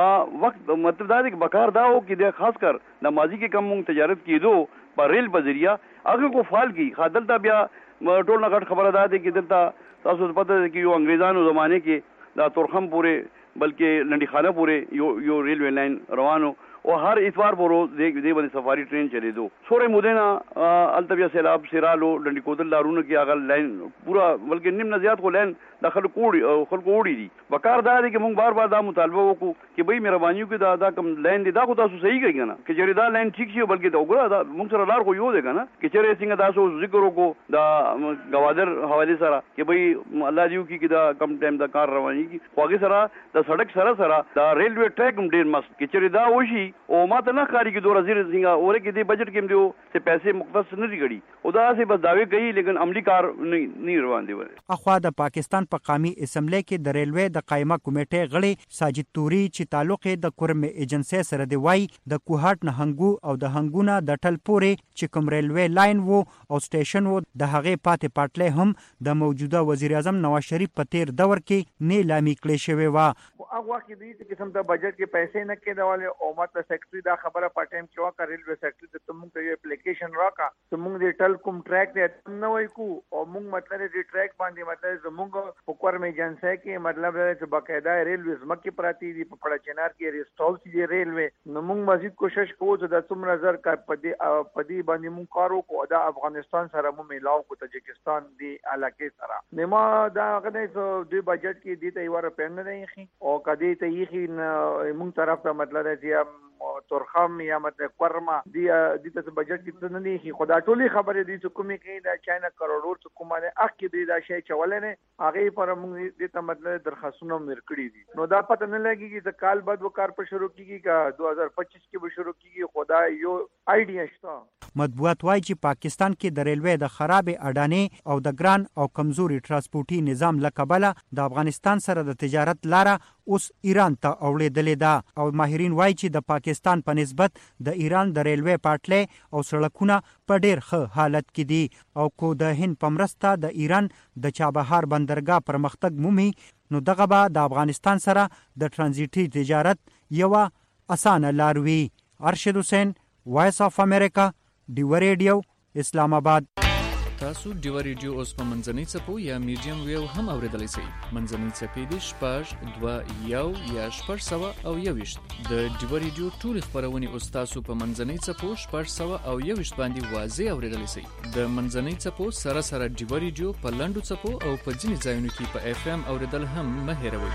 [SPEAKER 16] وقت مطلب دا دی چې بکار دا و چې د خاص کر د ماضی کې کم تجارت کیدو په ریل په ذریعہ هغه کو فعال کی خادل تا بیا ټول نه غټ خبره ده چې دلته تاسو ته پته ده چې یو انګریزانو زمانه کې د تورخم پورې بلکې لنډی خانه پورې یو یو ریلوی لاین روانو او هر اتوار پورو دې دې باندې سفاری ټرین چلی دو سورې مودینا التبیا سیلاب سیرالو لنډی کوتل لارونو کې هغه لاین پورا بلکې نیم نه زیات خو لاین د خلکو کوړي او خلکو وړي دي. بکار دا دی چې موږ بار بار دا مطالبه وکړو چې بھئی مهرباني وکړئ دا دا کم لاین دی دا خو تاسو صحیح کړئ کنه چې چیرې دا لاین ټیک شي بلکې دا وګوره دا موږ سره لار خو یو دی کنه چې چیرې څنګه تاسو ذکر وکړو دا گوادر حواله سره چې بھئی الله دې وکړي چې دا کم ټایم دا کار رواني کی خو هغه سره د سړک سره سره دا ریلوی ټریک هم ډیر مست چې چیرې دا وشي او ماته نه کاری کې دوه وزیر څنګه اوره کې دې بجټ کې دیو چې پیسې مختص نه دي غړي او دا سه بس داوی کوي لیکن عملی کار نه روان دی.
[SPEAKER 15] اخوا د پاکستان په قومي اسمبلی کې د ریلوی د قائمه کمیټې غړي ساجد توري چې تعلق د کورم ایجنسی سره دی وای د کوهات نه هنګو او د هنګونه د ټل پورې چې کوم ریلوی لاین وو او سټیشن وو د هغه پاتې پټلې هم د موجوده وزیر اعظم نواز شریف په تیر دور کې نه لامي کړې شوی و.
[SPEAKER 17] هغه وخت د دې قسم د بجټ کې پیسې نه کېدواله او ماته سیکرټري دا خبره په ټایم کې وکړه ریلوی سیکرټري ته موږ ته یو اپلیکیشن راکا ته موږ د ټل کوم ټریک ته نه وای کو او موږ مطلب د ټریک باندې مطلب زموږ په کورم ایجنسی کې مطلب چې باقاعده ریلوی زمکه پراتی دي په پړه چنار کې ریسټول سي ریلوی نو موږ مزید کوشش کوو چې د څومره زر کا پدې پدې باندې موږ کارو کو د افغانستان سره مو ملاو کو تاجکستان دی علاقې سره نما دا غنه د بجټ کې دي ته یو روپیا نه دی او کدی ته یې موږ طرف ته مطلب دی تورخم یا مطلب قرمه دی د ته بجټ کې نه دی خدا ټولي خبره دي چې کومې کې دا چاینا کروڑو څخه کومه نه اخ کې دی دا شی چولې نه هغه پر موږ د ته مطلب درخواستونه ورکړي دي نو دا پته نه لګي چې کال بعد وکړ په شروع کیږي کا دو هزار پچیس کې به شروع کیږي خدا یو آیډیا شته.
[SPEAKER 15] مطبوعات وایي چې پاکستان کې د ریلوی د خراب اډانې او د ګران او کمزوري ترانسپورتي نظام لکبله د افغانستان سره د تجارت لاره اوس ایران ته اوړېدلې ده او ماهرین وایي چې د پاکستان په نسبت د ایران د ریلوی پټلۍ او سړکونه په ډیر ښه حالت کې دي او کو د هند په مرسته د ایران د چابهار بندرګاه پرمختګ مومي نو دغه به د افغانستان سره د ترانزیټي تجارت یوه اسانه لار وي. ارشد حسین، وایس اف امریکا، ډیو ریډیو، اسلام آباد.
[SPEAKER 18] تاسو ډیو ریډیو اوس په منځنۍ څپو یا میډیم ویو هم اوریدلی شئ. منځنۍ څپې دي شپږ دوه یو یا شپږ سوه او یوویشت. د ډیو ریډیو ټولې خپرونې اوس تاسو په منځنۍ څپو شپږ سوه او یوویشت باندې واضح اوریدلی شئ. د منځنۍ څپو سره سره ډیو ریډیو په لنډو څپو او په ځینې ځایونو کې په اف ام اوریدل هم مه هیروئ.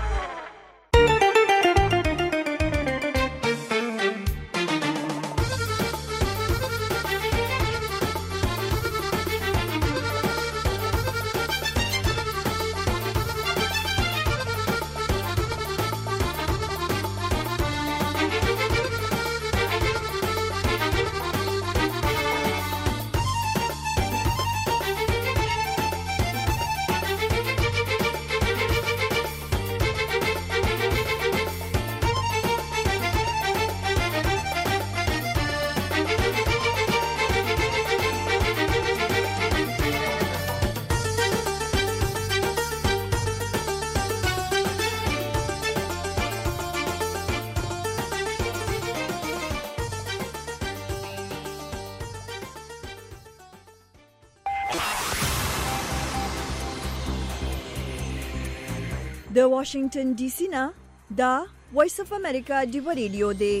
[SPEAKER 1] د واشنگټن ډي سي نه دا وایس اف امریکا ډیو ریډیو دی.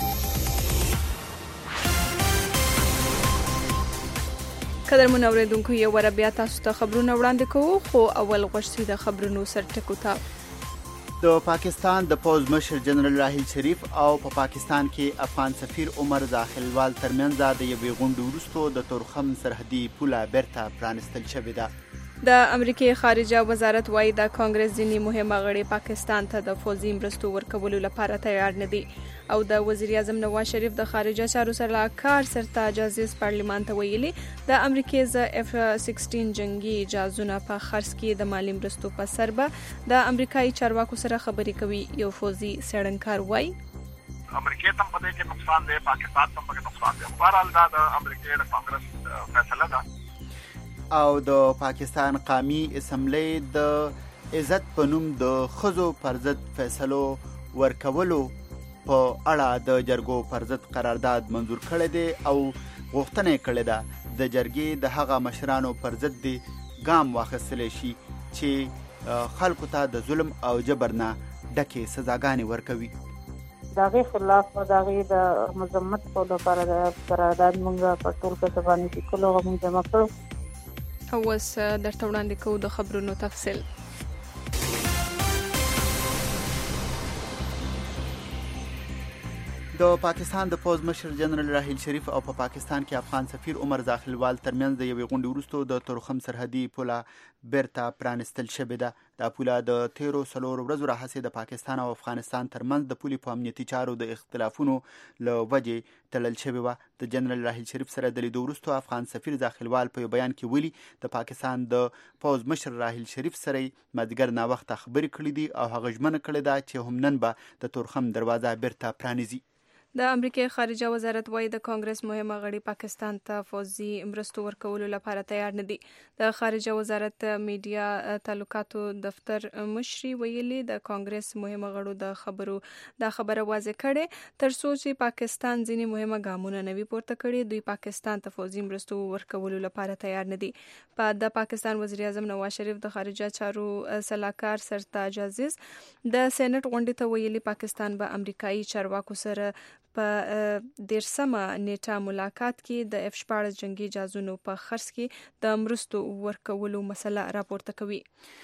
[SPEAKER 2] قدر منوریدونکو یو ور بیا تاسو ته خبرونه وړاندې کوو، خو اول غوښتي د خبرونو سرټکو ته.
[SPEAKER 3] د پاکستان د پوز مشر جنرال راحیل شریف او په پا پاکستان کې افغان سفیر عمر زاخیلوال ترمنځ د یوې غونډې وروسته د تورخم سرحدي پوله بیرته پرانستل شوې ده.
[SPEAKER 2] د امریکای خارجه وزارت وايي د کانګرس ځینې مهمه غړي پاکستان ته د فوزي مرستو ورکولو لپاره تیار نه دي، او د وزیر اعظم نواز شریف د خارجه چارو سلاکار سرتاج عزیز پارلیمان ته ویلي د امریکای ز اف سیکسټین جنگي جهازونه په خرڅ کې د مالی مرستو په سر به د امریکایي چارواکو سره خبرې کوي. یو فوزي سړنکار وايي
[SPEAKER 4] امریکای ته په دې کې نقصان دی، پاکستان ته په نقصان دی. بهرحال دا د امریکای د کانګرس فیصله ده.
[SPEAKER 3] او د پاکستان قومي اسمبلی د عزت په نوم د ښځو پر ضد فیصلو ورکولو په اړه د جرګو پر ضد قرارداد منظور کړی دی او غوښتنه یې کړې ده د جرګې د هغه مشرانو پر ضد دی ګام واخیستلی شي چې خلکو ته د ظلم او جبر نه ډکې سزاګانې ورکوي.
[SPEAKER 5] د هغې خلاف د هغې د مذمت کولو لپاره د قرارداد موږ په ټول کسه باندې لیکلو هغه موږ جمع کړو.
[SPEAKER 2] او اوس درته وړاندې کوو د خبرونو تفصیل.
[SPEAKER 3] د پاکستان د پوز مشر جنرال راحیل شریف او په پا پاکستان کې افغان سفیر عمر زاخیلوال ترمنځ د یوې غونډې وروسته د تورخم سرحدي پوله بیرته پرانستل شوې ده. دا پوله د تیرو څلورو ورځو راهیسې د پاکستان او افغانستان ترمنځ د پولې په امنیتي چارو د اختلافونو له وجې تړل شوې وه. د جنرال راحیل شریف سره د لیدو وروسته افغان سفیر زاخیلوال په یو بیان کې ویلي د پاکستان د پوز مشر راحیل شریف سره مازدیګر ناوخته خبرې کړې دي او هغه ژمنه کړې ده چې هم نن به د تورخم دروازه بیرته پرانیزي.
[SPEAKER 2] د امریکای خارجه وزارت وايي د کانګرس مهمه غړي پاکستان ته فوزي مرستو ورکولو لپاره تیار نه دي. د خارجه وزارت میډیا تعلقاتو دفتر مشري ویلي د کانګرس مهمه غړو د خبرو د خبره واضح کړي تر څو چې پاکستان ځینې مهمه ګامونه نوي پورته کړي دوی پاکستان ته فوزي مرستو ورکولو لپاره تیار نه دي. په د پاکستان وزیر اعظم نواز شریف د خارجه چارو سلاکار سرتاج عزیز د سېنات غونډې ته ویلي پاکستان به امریکایي چارواکو سره په دیرشمه نیټه ملاقات کې د اف شپاړس جنگي جهازونو په خرڅ کې د مرستو ورکولو مسله راپورته کوي.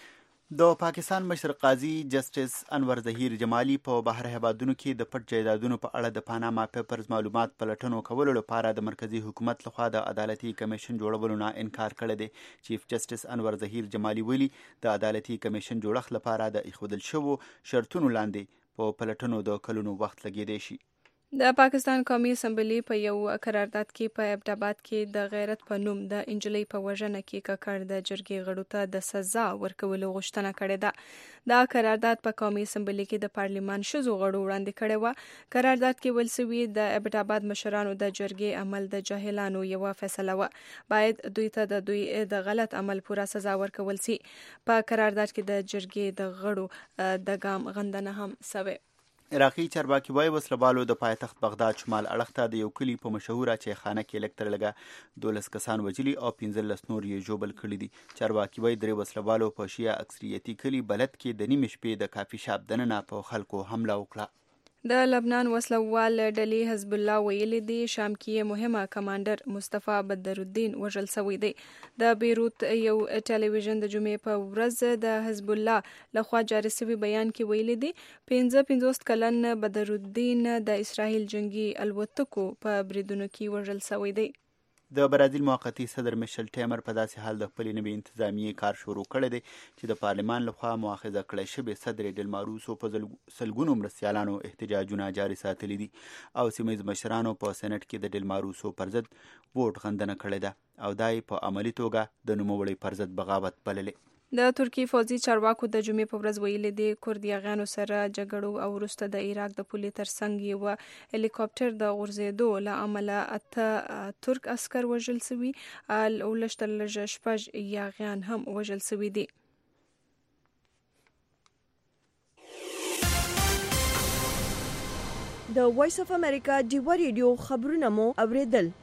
[SPEAKER 3] د پاکستان مشر قاضي جسټس انور ظهیر جمالي په بهر هیوادونو کې د پټ جایدادونو په اړه د پاناما پیپرز معلومات پلټنو کولو لپاره د مرکزی حکومت لخوا د عدالتي کمیشن جوړولو نه انکار کړی دی. چیف جسټس انور ظهیر جمالي ویلي د عدالتي کمیشن جوړښت لپاره د ایښودل شوو شرطونو لاندې په پلټنو د کلونو وخت لګیدی شي.
[SPEAKER 2] د پاکستان قومي اسمبلی په یو قرارداد کې په ابټاباد کې د غیرت په نوم د انجلۍ په وژنه کې ککړ د جرګې غړو ته د سزا ورکولو غوښتنه کړې ده. دا قرارداد په قومي اسمبلی کې د پارلیمان شذو غړو وړاندې کړی و. قرارداد کې ویل شوي د ابټاباد مشرانو د جرګې عمل د جاهلانو یو فیصله و. باید دوی ته د دوی د غلط عمل پوره سزا ورکول شي. په قرارداد کې د جرګې د غړو د ګام غندنه هم شوې.
[SPEAKER 3] عراقي چارواکي وايي وسلوالو د پایتخت بغداد شمال اړخ ته د یو کلي په مشهوره چایخانه کې لږ تر لږه دولس کسان وژلي او پنځلس نور یې ژوبل کړي دي. چارواکي وايي درې وسلوالو په شیعه اکثریتي کلي بلد کې د نیمې شپې د کافي شاپ دننه په خلکو حمله وکړه.
[SPEAKER 2] د لبنان وسلوال ډلې حزب الله ویلي دی شام کې مهمه کمانډر مصطفی بدرالدین وژل شوی دی. د بیروت یو ټلویزیون د جمعې په ورځ د حزب الله لخوا جاری شوی بیان کې ویلي دی پنځه پنځوس کلن بدرالدین د اسرائیل جنگي الوتکو په بریدونو کې وژل شوی دی.
[SPEAKER 3] د برازیل موقتی صدر میشل ټیمر په داسې حال د خپلې نوې انتظامیې کار شروع کړی دی چې د پارلمان لخوا مؤاخذه کړی شوی صدر ډلماروسو په سلګونو مرستیالانو احتجاجونه جاري ساتلي دي او سیمهییز مشرانو په سېنات کې د ډلماروسو پر ضد ووټ غندنه کړې ده او دای په عملی توګه د نوموړي پر ضد بغاوت بللې.
[SPEAKER 2] د ترکی فوزي چارواکو د جمعې په ورځ ویلي دي کردیغانو سره جګړو او وروسته د عراق د پولې ترڅنګ یو هلیکاپټر د غورځېدو له امله اته ترک عسکر وژل شوي او لږ تر لږه شپږ یاغیان هم وژل شوي دي.
[SPEAKER 1] د وایس اف امریکا ډیو ریډیو خبرونه مو اوریدل.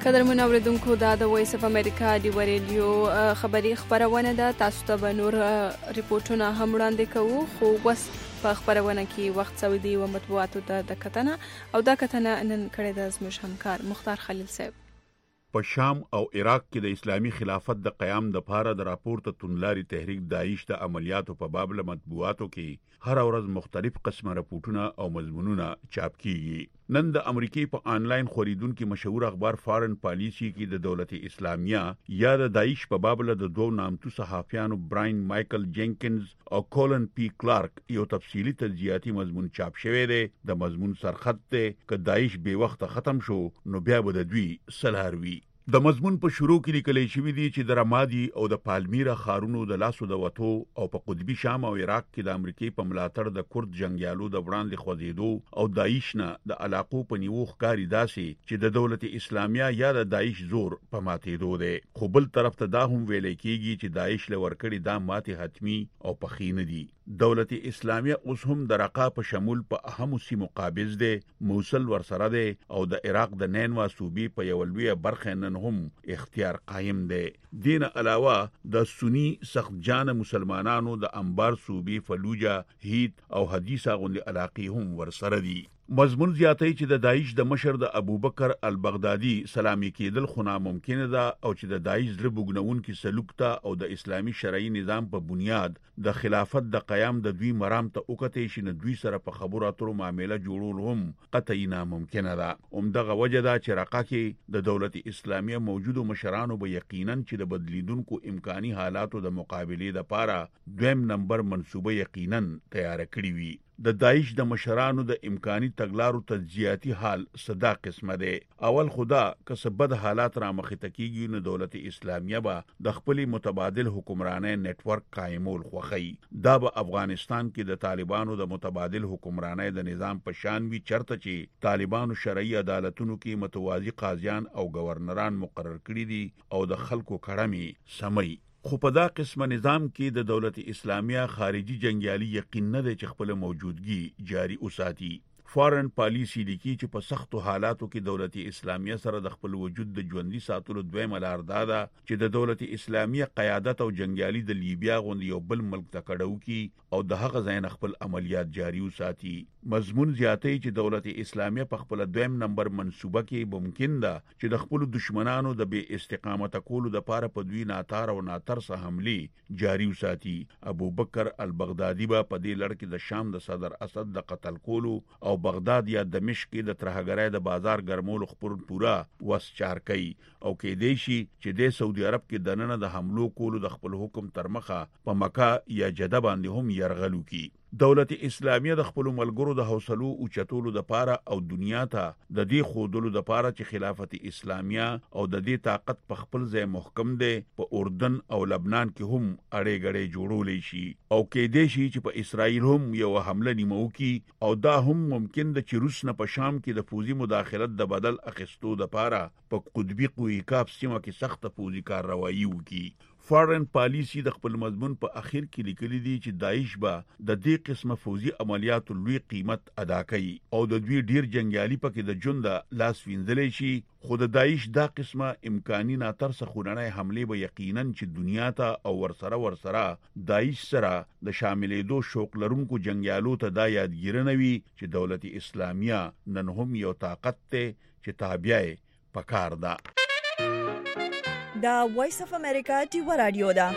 [SPEAKER 2] قدرمن اوریدونکو دا د وایس اف امریکا دی ریډیو خبری خبرونه ده. تاسو ته به نور ریپورتونه هم وړاندې کوو، خو وس په خبرونه کې وخت سعودي او مطبوعاتو ته د کتنه او دا کتنه نن کړې د زموږ همکار مختار خلیل صاحب.
[SPEAKER 19] په شام او عراق کې د اسلامي خلافت د قیام د پاره د راپورته تونلاري تحریک داعش د عملیاتو په باب له مطبوعاتو کې هر ورځ مختلف قسمه راپورټونه او مضمونونه چاپ کیږي. نن د امریکای په آنلاین خوریدونکو مشهور اخبار فارن پالیسی کې د دولت اسلامیه یا د داعش په باب له د دوه نامتو صحافیانو براین مایکل جینکنز او کولن پی کلارک یو تفصیلی تجزیاتی مضمون چاپ شوی دی. د مضمون سرخط ته ک داعش به وخت ختم شو نو بیا به د دوی سلهروي. د مضمون په شروع کې لیکل شوی دی چې د رمادي او د پالمیرا خارونو د لاسو د وټو او په قطبي شام او عراق کې د امریکای په ملاتړ د کورد جنگیالو د وړاندې خوځېدو او داعش نه د علاقو په نیو ښکاری داسي چې د دولت اسلامیه یا د داعش زور په ماتېدو دی. خو بل طرف ته دا هم ویل کېږي چې داعش له ورکړې دا ماتې حتمی او پخینه دي. دولت اسلامیه اوس هم د رقا په شمول په اهمو سیمو قابض دی. موصل ورسره دی او د عراق د نینوا صوبې په یو لوی برخه نن هم اختیار قائم دی. دین علاوه د سنی سخت جان مسلمانانو د انبار صوبې فلوجا، هیت او حدیثه غوندي علاقې هم ورسره دي. مضمون زیاتای چې د داعش د مشر د ابوبکر البغدادي سلامي کېدل خو ناممکن ده او چې د داعش زړه بوګنون کې سلوک ته او د اسلامي شرعي نظام په بنیاد د خلافت د قیام د دوی مرام ته وکټې شي نه دوی سره په خبرو اترو معاملې جوړول هم قطعي ناممکن ده. همدغه وجه ده چې رقا کې د دولت اسلامیه موجودو مشرانو به یقینا چې د بدلیدونکو امکاني حالاتو د مقابلې لپاره دویم نمبر منصوبه یقینا تیار کړی وي. د داعش د مشرانو د امکاني تګلارو تجزیاتی حال صدا قسمه دی. اول خدا که سبد حالات را مخې تکیږي نو دولت اسلامیه به د خپل متبادل حکمرانۍ نت ورک قائمول خوخی. دا به افغانستان کې د طالبانو د متبادل حکمرانۍ د نظام په شان وی چرته چې طالبانو شرعي عدالتونو کې متوازی قاضیان او گورنران مقرر کړي دي او د خلکو کړمي سمي. خو په دا قسمه نظام کې د دولت اسلامیه خارجي جنگیالي یقین نه دی چې خپل موجودګي جاری وساتي. فارن پالیسی لیکي چې په سختو حالاتو کې دولت اسلامیه سره د خپل وجود د ژوندۍ ساتلو دویمه لار دا ده چې د دولت اسلامیه قیادت او جنگیالي د لیبیا غوندي یو بل ملک ته کډو کی او د هغه ځای نه خپل عملیات جاری وساتي. مضمون زیاتې چې دولت اسلامیه په خپل دویم نمبر منصوبه کې ممکن ده چې د خپل دشمنانو د بې استقامت کولو د پاره په دوی ناتار او ناترسه حمله جاری وساتي. ابوبکر البغدادي با په دې لړ کې د شام د صدر اسد د قتل کولو او بغداد یا دمشق کې د ترهګرۍ د بازار ګرمولو خبر پورا وس چار کوي او کې دی شي چې د سعودي عرب کې دننه د حملو کولو د خپل حکم تر مخه په مکه یا جده باندې هم يرغلو کی. دولت اسلامیه د خپل ملګرو د حوصلو او چتولو د پاره او دنیا ته د دې خودلو د پاره چې خلافت اسلامیه او د دې طاقت په خپل ځای محکم دی په اردن او لبنان کې هم اړې غړې جوړولې شي او کې دی شي چې په اسرائیل هم یو حمله نیمو کی او دا هم ممکن ده چې روس نه په شام کې د فوزي مداخلت د بدل اخستو د پاره په قطبی قوی کاپ سیمه کې سخت فوزي کارروایی وکي. فارن پالیسی د خپل مضمون په اخر کې لیکلي دي چې داعش به د دې قسمه فوزي عملیاتو لوی قیمت ادا کوي او د دوی ډیر جنگیالي پکې د جون د لاس وینځلې شي. خو د داعش دا قسمه امکاني ناترسه خوننۍ حمله به یقینا چې دنیا ته او ورسره ورسره داعش سره د شاملېدو شوق لرونکو جنگیالو ته دا یادګیرنه وي چې دولت اسلامیه نن هم یو طاقت ته چې تابع پکار ده.
[SPEAKER 1] دا وایس اف امریکا ټیو رادیو ده.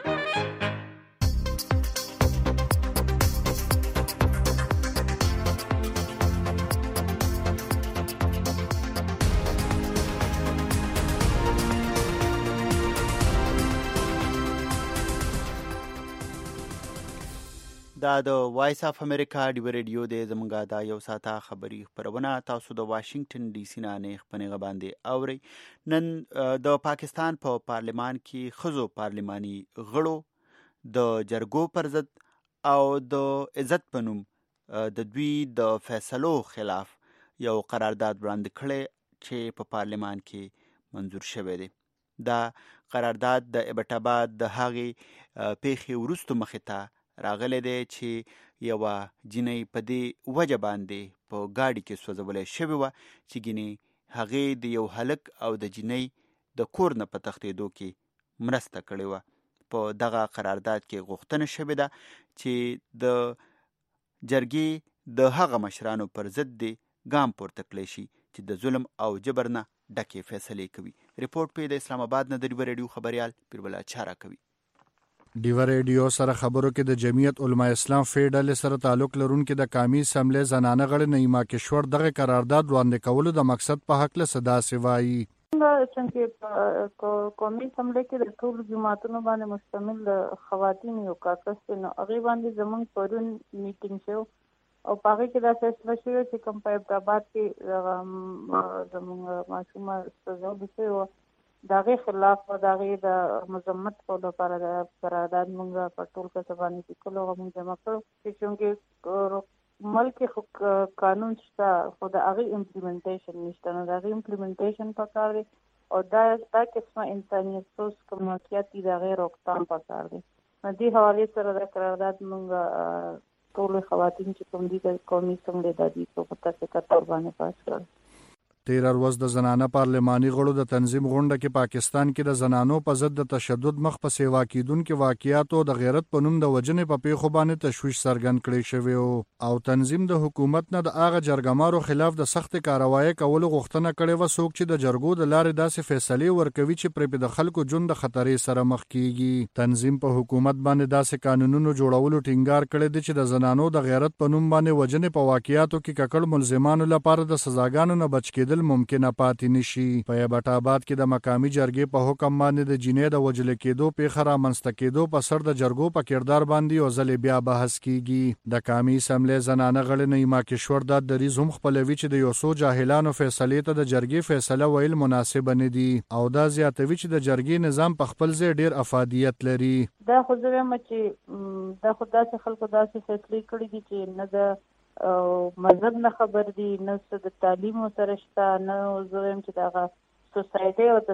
[SPEAKER 3] دا د وایس اف امریکا ډیو ریډیو د زمونږه دا یو ساته خبری خبرونه تاسو د واشنگټن ډي سي نه نه خپنه باندې اوري. نن د پاکستان په پا پارلمان کې خزو پارلماني غړو د جرګو پر ضد او د عزت پنوم د دوی د فیصلو خلاف یو قرارداد وړاندې کړي چې په پارلمان کې منظور شوی دی. دا قرارداد د ابټاباد د هغې پیښې وروسته مخې ته راغلی دی چې یوه جینۍ په دې وجه باندې په ګاډي کې سوځولی شوې وه چې ګینې هغې د یو هلک او د جینۍ د کور نه په تښتېدو کې مرسته کړې وه. په دغه قرارداد کې غوښتنه شوې ده چې د جرګې د هغه مشرانو پر ضد دې ګام پورته کړی شي چې د ظلم او جبر نه ډکې فیصلې کوي. ریپورټ په د اسلام آباد نه د ډیوه ریډیو خبریال پیربلا چاره کوي.
[SPEAKER 20] ډیوه ریډیو سره خبرو کې د جمعیت علما اسلام فیډل سره تعلق لرونکي د قومي اسمبلی زنانه غړي نعیمه کشور دغه قرارداد وړاندې کولو د مقصد په حق له صدا سوایي.
[SPEAKER 5] څنګه قومي اسمبلی کې د ټول جماعتونو باندې مشتمل خواتین یو کاکس نو هغه باندې زمونږ پرون میټینګ شو او پاره کې دا فیصله شوی چې کوم په ابتابات کې زمونږ معصومه سزا بشو داغه خلاف او داغه د مذمت کولو لپاره د قرارداد موږ په ټول کې سبانه کې کولو موږ جمع کړو چې څنګه ملک قانون شته خو د هغه امپلیمنټیشن نشته نو د هغه امپلیمنټیشن پکار دی او دا د قسمه انسانیت سوس کومکیات د غیر روکتام پکار دی. نو دې حواله سره د قرارداد موږ ټول خواتین چې کوم دي د قومي اسمبلی د دې په پتا کې کتور باندې پاس کړ.
[SPEAKER 20] تیر ورځ د زنانه پارلماني غړو د تنظیم غونډه کې پاکستان کې د زنانو په ضد د تشدد مخ په سیوا کیدونکو واقعیاتو د غیرت په نوم د وجنې په پیښو باندې تشویش څرګند کړی شوی او تنظیم د حکومت نه د هغه جرګمارو خلاف د سخت کاروایی کولو غوښتنه کړې و څوک چې د جرګو د لارې داسې فیصلې ورکوي چې پر د خلکو ژوند د خطرې سره مخ کیږي. تنظیم په حکومت باندې داسې قانونونو جوړولو ټینګار کړی دی چې د زنانو د غیرت په نوم باندې وجنې په واقعیاتو کې ککړ ملزمانو لپاره د سزاګانو نه بچ کېدل ممکنه پاتې نشي. په ابټاباد کې د مقامی جرګې په حکم باندې د جینې د وجل کېدو پیښه رامنځته کېدو په سر د جرګو په کردار باندې یو ځل بیا بحث کیږي. د قومي اسمبلی زنانه غړي نعیمه کشور د دریز هم خپلوي چې د یو څو جاهلانو فیصلې ته د جرګې فیصله ویل مناسب نه دي او دا زیاتوي چې د جرګې نظام په خپل ځای ډیر افادیت لري.
[SPEAKER 5] دا خو زه وایم چې دا خو داسې خلکو داسې فیصلې کړې دي چې نه د او مذهب نه خبر دي نه د تعلیم سره شته نه زویم چې دغه سوسایټي او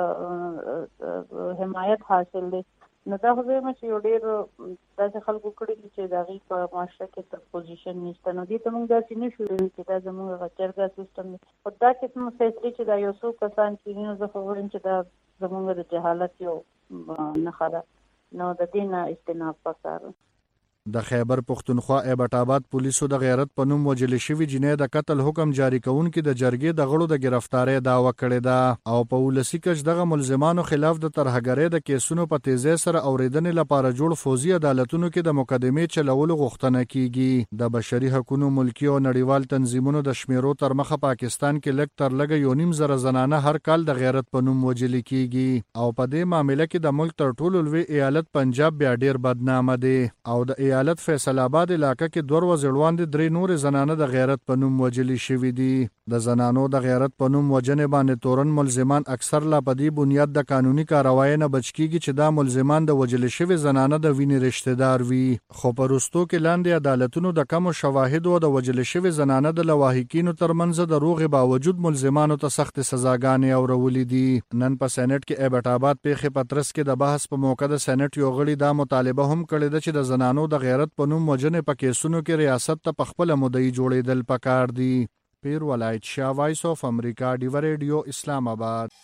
[SPEAKER 5] د حمایت حاصل دي. نو دا خو زویم چې یو ډېر داسې خلکو کړي دي چې دغه په معاشره کې تر پوزیشن نشته. نو دې ته موږ داسې نه شو چې دا زموږ غچرګا سیستم دی. خو دا قسم فیصلې چې دا یو څو کسان چې نو زه خو وایم چې دا زموږ د جهالت یو نښه ده. نو د دې نه اجتناب پکار.
[SPEAKER 20] د خیبر پختونخوا ایبټاباد پولیسو د غیرت په نوم وجل شوی جنې د قتل حکم جاری کونکي د جرګې د غړو د گرفتاری دعوه کړې ده او په ولسی کچ دغه ملزمانو خلاف د ترهګرۍ د کیسونو په تیزی سره اوریدنې لپاره جوړ فوزي عدالتونو کې د مقدمې چلولو غوښتنه کیږي. د بشري حقوقو ملکی او نړیوال تنظیمونو د شمیرو تر مخه پاکستان کې لږ تر لږه یو نیم زره زنانه هر کال د غیرت په نوم وجل کیږي او په دې معاملې کې د ملک تر ټولو لوی ایالت پنجاب بیا ډیر بدنامه دی او د ایالت فیصل آباد علاقې کې دوه ورځې وړاندې درې نورې زنانه د غیرت په نوم وجلې شوې دي. د زنانو د غیرت په نوم وجنې باندې تورن ملزمان اکثر لا په دې بنیاد د قانوني کاروایی نه بچ کیږي چې دا ملزمان د وجلې شوې زنانه د وینې رشتہ دار وي. خو په وروستو کې لاندې عدالتونو د کم شواهد او د وجلې شوې زنانه د لواحقینو ترمنځ د روغ باوجود ملزمانو ته سخت سزاګانې اورولې دي. نن په سېنات کې ایبټاباد پیښې پترس کې د بحث په موقع د سېنات یو غړي دا مطالبه هم کړې ده چې د زنانو د غیرت په نوم وجنې په کیسونو کې ریاست ته په خپل مدعي جوړېدل پکار دي. پیر ولایت شاه وایس اف امریکا ډیوه ریډیو اسلام آباد.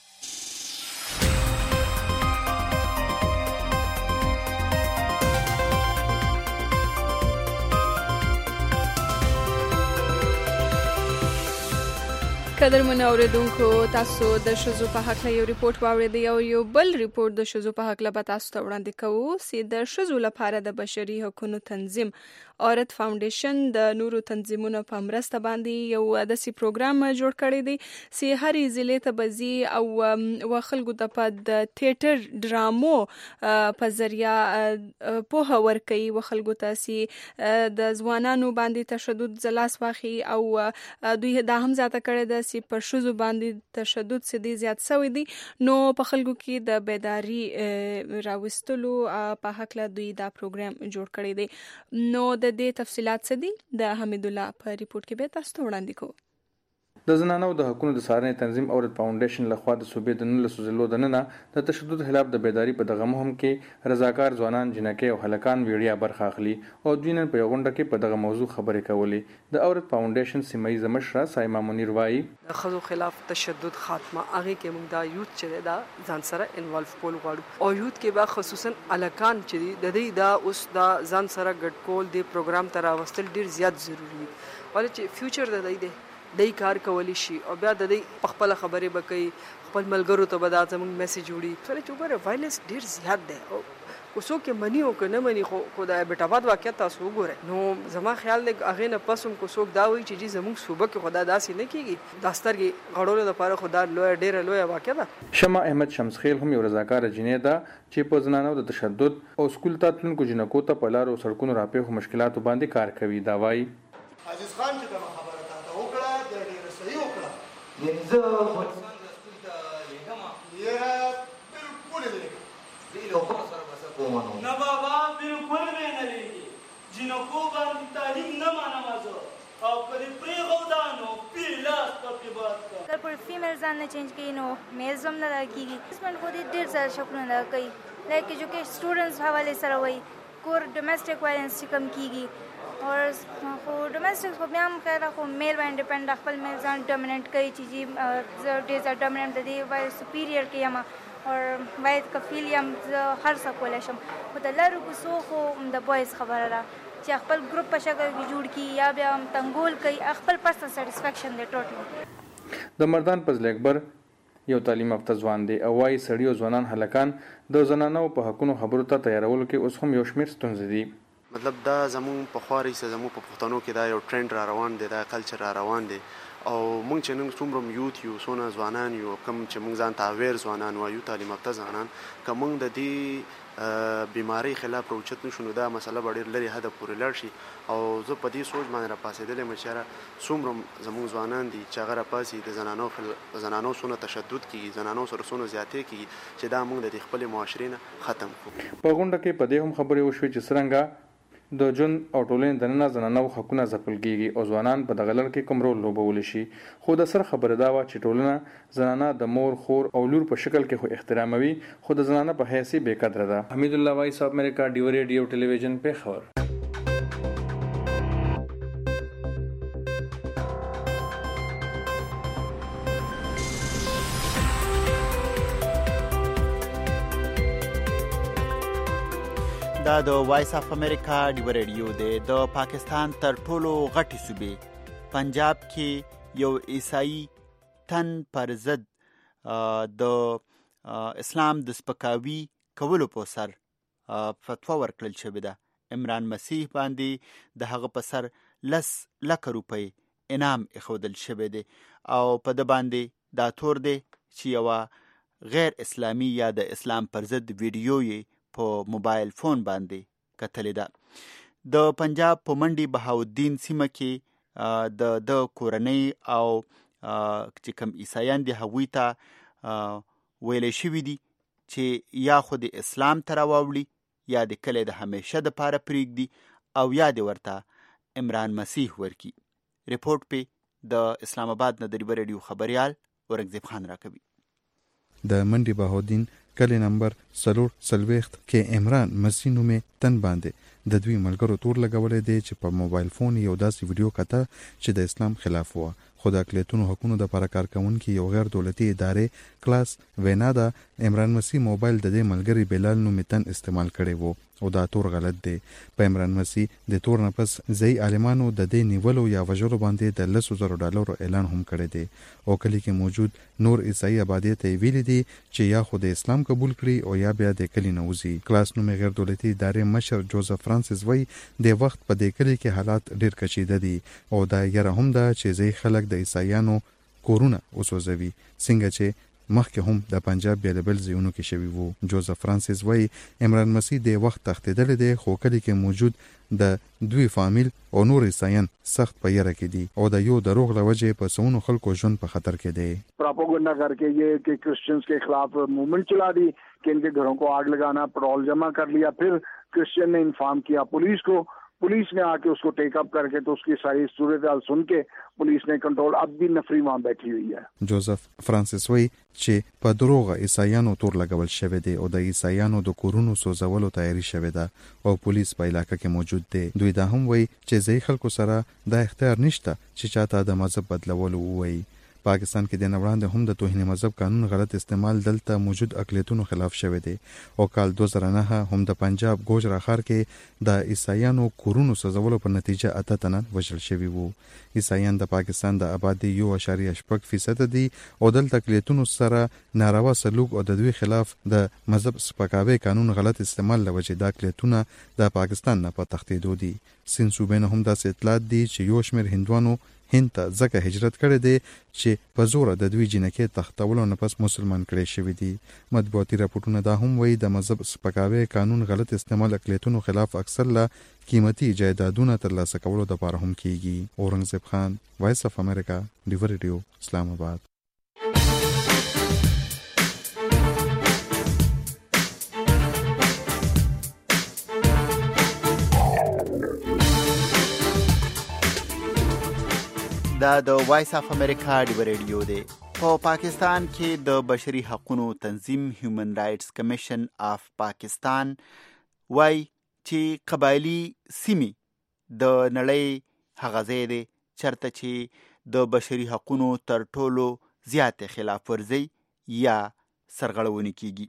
[SPEAKER 2] قدر من اوریدونکو تاسو د شذو په حق له یو ریپورت واوریدئ او یو بل ریپورت د شذو په حق له به تاسو ته وړاندې کوو چې د شذو لپاره د بشري حقوقو تنظیم عورت فاونډیشن د نورو تنظیمونو په مرسته باندې یو داسې پروګرام جوړ کړی دی چې هرې ضلع ته بځي او و خلکو ته په د تیاتر ډرامو په ذریعہ پوهه ورکوي و خلکو ته چې د ځوانانو باندې تشدد ځلاس واخلي او دوی دا هم زیاته کړې ده چې په ښځو باندې تشدد څه دی زیات شوی دی. نو په خلکو کې د بیداری راوستلو په حق له دوی دا پروګرام جوړ کړی دی. نو د دې تفصيلات څه دي د حمید الله په ریپورت کې به تاسو ته وړاندې کوو.
[SPEAKER 21] د زنانو د حقوقو د څارنې تنظیم اورت فاونډیشن لخوا د صوبې د نولسو ضلعو د ننه د تشدد خلاف د بیداری په دغه مهم کې رضاکار ځوانان جنکۍ او هلکان ویډیا برخه اخلي او دوی نن په یو غونډه کې په دغه موضوع خبرې کولې. د اورت فاونډیشن سیمایي مشره سایما منیر وایي
[SPEAKER 22] د ښځو خلاف تشدد خاتمه هغه کې موږ دا یوت چې دا ځان سره انوالو کول غواړو او یوت کې به خصوصا الکان چې د دې دا اوس دا ځان سره ګډ کول د پروګرام تر واستل ډیر زیات ضروری دی ولې چې فیوچر د دې دای کار کولی شي او بیا د دې خپل خبرې بکې خپل ملګرو ته به دا زموږ میسج وړي څه چې وګوره وایلنس ډیر زیات دی او کوڅو کې منی او کنه منی خو خدای بیٹاباد واقعیت تاسو وګوره نو زما خیال دی هغه نه پسوم کوڅو دا وایي چې زموږ صوبه کې خدای داسې نه کیږي داسترګي غړولو لپاره خدای لوی ډیر لوی واقعیت ده.
[SPEAKER 21] شمع احمد شمسخیل هم یو رضاکار جنې ده چې په زنانو د تشدد او سکول ته تلونکو جنکو ته په لارو سړکونو راپېښو مشکلاتو باندې کار کوي. دا وایي
[SPEAKER 23] عزیز خان چې کومه خبره تاسو وکړه د ډېر صحیح وکړه یعنی زه خو سکول ته لګم یې بالکل لګم دی له خو سره بس کوم نه بابا بالکل به نه لګي جنکو باندې تعلیم نه مانم زه او کله پری غودانو پیلاس په بات
[SPEAKER 24] کله پر فیمیل ځان نه چینج کینو میل زم نه راکېږي اسمن خو دې ډېر زیات شکونه نه کوي لکه جو کې سټوډنټس حواله سره وای کور ډومېسټک وایلنس کم کیږي اور خو ډومېسټک خو بیا هم کله خو میل باندې ډیپند خپل میل ځان ډومیننٹ کوي چې جی زه ډېر زیات ډومیننٹ دی وای سپیریئر کې یم او باید کفیل یم زه هر څه کولی شم خو د لارو کوڅو خو د بویز خبره ده چې خپل ګروپ په شکل کې جوړ کړي یا بیا تنګول کوي خپل پرسنل سټیسفیکشن دی ټوټلی.
[SPEAKER 21] د مردان فضل اکبر یو تعلیم یافته ځوان دی او وايي سړي او ځوانان هلکان د زنانو په حقونو خبرو ته تیارولو کې اوس هم یو شمېر ستونزې دي.
[SPEAKER 25] مطلب دا زمون په خواري سره زمون په پښتنو کې دا یو ټرند را روان دی دا کلچر را روان دی او مونږ چې نن څومره یوت یو سونه ځوانان یو کم چې مونږ ځان ته اویر ځوانان وایو تعلیم یافته ځوانان که مونږ د دې بیماری خلاف روچت نشو نو دا مسله به ډېر لرې حده پورې لاړ شي او زه په دې سوچ باندې راپاسېدلی یم چې یاره څومره زموږ ځوانان دي چې هغه راپاسي د زنانو خل... زنانو څونه تشدد کیږي زنانو سره څونه زیاتې کیږي چې دا مونږ د دې خپلې معاشرې نه ختم کړو.
[SPEAKER 21] په غونډه کې په دې هم خبرې وشوې چې څرنګه د جون او ټولنې دننه زنانو حقونه ځپل کیږي او ځوانان په دغه لړ کې کوم رول لوبولی شي خو د سر خبره دا وه چې ټولنه زنانه د مور خور او لور په شکل کې خو احتراموي خو د زنانه په حیث یې بې قدره ده. حمید الله وایس اف امریکا ډیو ریډیو ټلویزیون پیښور.
[SPEAKER 3] دا د وایس اف امریکا ډیو ریډیو دی. د پاکستان تر ټولو غټي صوبې پنجاب کې یو عیسائی تن پر ضد د اسلام د سپکاوي کولو په سر فتوا ورکړل شوې ده. عمران مسیح باندې د هغه په سر لس لکه روپۍ انعام ایښودل شوی دی او په ده باندې دا تور دی چې یوه غیر اسلامي یا د اسلام پر ضد ویډیو یې په موبایل فون باندې کتلې ده. د پنجاب په منډي بهاودین سیمه کې د د کورنۍ او چې کوم عیسایان دي هغوی ته ویلی شوي دي چې یا خو د اسلام ته راواوړي یا د کلی د همیشه دپاره پرېږدي او یا د ورته عمران مسیح ورکي. ریپورټ پې د اسلام آباد نه د ریبه ریډیو خبریال اورنګزیب خان راکوي.
[SPEAKER 26] د منډي بهاودین کلی نمبر سلور سلويخت کې عمران مسیح نومې تن باندې د دوی ملګرو تور لګولې دی چې په موبایل فون یو داسې ویډیو کته چې د اسلام خلاف و. خو د اقلیتونو حقوقو د لپاره کار کوونکي یو غیر دولتي ادارې کلاس وینا ده عمران مسیح موبایل د دې ملګری بلال نومې تن استعمال کړی وو او دا تور غلط دی. په عمران مسیح د تور نه پس ځای عالمانو د دې نیولو یا وژلو باندې د لسو زرو ډالرو اعلان هم کړی دی او کلی کې موجود نور عیسائی آبادیت یې ویلي دي چې یا خو د اسلام قبول کړي او یا بیا د کلی نه وځي. کلاس نومې غیر دولتي ادارې مشر جوزف فرانسیس وایي د وخت په دې کلی کې حالات ډېر کشیده دي او دا یره هم ده چې ځای خلک د عیسایانو کورونه وسوځوي څنګه چې مخکې هم د پنجاب بیلابل ځایونو کې شوي وو. جوزف فرانسیس وایي عمران مسیح د وخت تښتېدلی دی خو کلی کې موجود د دوی فامیل او نور عیسایان سخت په یره کې دي او د یو دروغ له وجې په سونو خلکو ژوند په خطر کې دی.
[SPEAKER 9] Propaganda करके ये कि क्रिश्चियंस के खिलाफ मूवमेंट चला दी कि इनके घरों को आग लगाना, पेट्रोल जमा कर लिया, फिर क्रिश्चियन ने इन्फॉर्म किया पुलिस को, पुलिस ने आके उसको टेकअप करके तो उसकी सारी सूरत हाल सुन के पुलिस ने कंट्रोल, अब भी नफरी वहाँ बैठी हुई है.
[SPEAKER 26] जोसेफ फ्रांसिस वی چې په دروغه عیسایانو تور لګول شوی دی او د عیسایانو د کورونو سوځولو تیاری شوی ده او پولیس په علاقه کې موجود دی. دوی دا هم وایي چې ځای خلکو سره د اختیار نشته چې چاته د مذهب بدلولو وایي. پاکستان کې د نوړاندې هم د توهین مذهب قانون غلط استعمال دلته موجود اقلیتونو خلاف شوی دی او کال دوه زره نه هم د پنجاب ګوجرا ښار کې د عیسایانو کورونو سوځولو په نتیجه اته تنه وژل شوي وو. عیسایان د پاکستان د آبادی یو اشاریه شپږ فیصد دي او دلته اقلیتونو سره ناروا سلوک او د دوی خلاف د مذهب سپکاوي قانون غلط استعمال لوجه د اقلیتونو د پاکستان نه په تختیدو دي. سین صوبې نه هم داسې اطلاعات دي چې یو شمېر هندوانو هند ته ځکه هجرت کړی دی چې په زوره د دوی جنکې تختولو نه پس مسلمان کړی شوي دي. مطبوعاتي راپورټونه دا هم وایي د مذهب سپکاوي قانون غلط استعمال اقلیتونو خلاف اکثر له قیمتي جایدادونه ترلاسه کولو دپاره هم کیږي. اورنګزیب خان، وایس اف امریکا، ډیور ریډیو، اسلام آباد.
[SPEAKER 3] دا د وایس اف امریکا ډیور ریډیو دی. په پاکستان کې د بشري حقوقو تنظیم هیومن رائټس کمیشن اف پاکستان وایي چې قبایلی سیمې د نړۍ هغه ځای دی چېرته چې د بشري حقوقو تر ټولو زیاتې خلاف ورزي یا سرغړونې کیږي.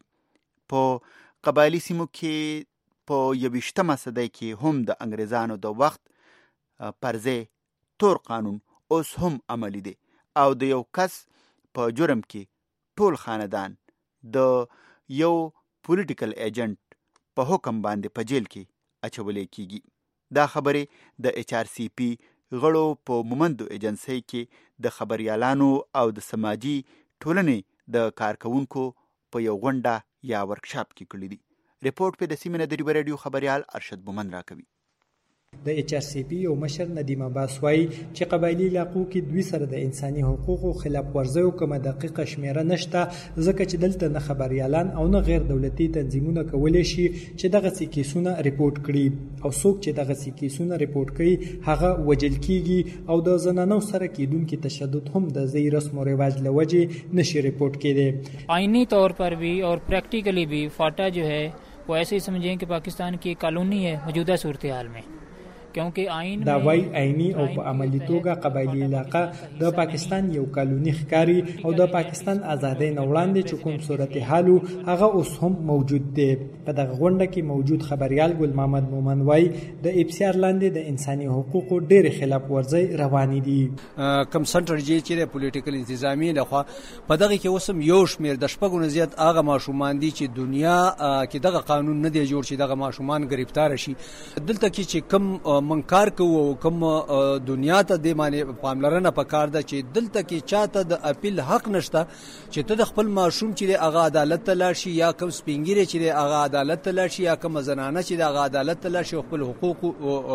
[SPEAKER 3] په قبایلی سیمو کې په یویشتمه صدۍ کې هم د انګریزانو د وخت پر ځای تور قانون اوس هم عملی دی او د یو کس په جرم کې ټول خاندان د یو پولیټیکل ایجنټ په حکم باندې په جیل کې اچولې کیږي. دا خبرې د ایچ آر سی پی غړو په مومندو ایجنسی کې د خبریالانو او د سماجی ټولنې د کارکونکو په یو غونډه یا ورکشاپ کې کړی دي. ریپورت په د سیمه د ریډیو رادیو خبريال ارشد مومند راکوي.
[SPEAKER 6] د ایچ آر سی پی یو مشر ندیم عباس وایي چې قبایلی علاقو کې دوی سره د انساني حقوقو خلاف ورزیو کومه دقیقه شمیره نشته ځکه چې دلته نه خبريالان او نه غیر دولتي تنظیمونه کولی شي چې دغه څه کیسونه ریپورت کړي او څوک چې دغه څه کیسونه ریپورت کوي هغه وجل کیږي او د زنانو سره کیدونکو تشدد هم د ځای رسم او رواج لوجه نشي ریپورت کېدی.
[SPEAKER 7] آئینی طور پر بھی اور پریکٹیکلی بھی فاٹا جو ہے وہ ایسے ہی سمجھیں کہ پاکستان کی کالونی ہے موجودہ صورتحال میں.
[SPEAKER 6] دا وای عینی او په عملی توګه قبایلی علاقه د پاکستان یو کالونی ښکاری او د پاکستان ازادۍ نه وړاندې چې کوم صورتحال هغه اوس هم موجود دی. په دغه غونډه کې موجود خبريال ګل محمد مومن وای د ابسیار لاندې د انساني حقوقو ډېر خلاف ورزي روانې دي.
[SPEAKER 8] کم سنټر جی چې پولیټیکل انتظامی لخوا په دغه کې اوسم یو شمیر د شپږو نه زیات هغه ماشومان دي چې دنیا کې دغه قانون نه دی جوړ چې دغه ماشومان گرفتار شي. دلته کې چې کم من کار کوو کوم دنیا ته د معنی پاملرنه پکار ده چې دلته کې چاته د اپیل حق نشته چې ته د خپل ماشوم چې هغه عدالت ته لاړ شي یا کوم سپینګری چې هغه عدالت ته لاړ شي یا کوم زنانه چې هغه عدالت ته لاړ شي خپل حقوق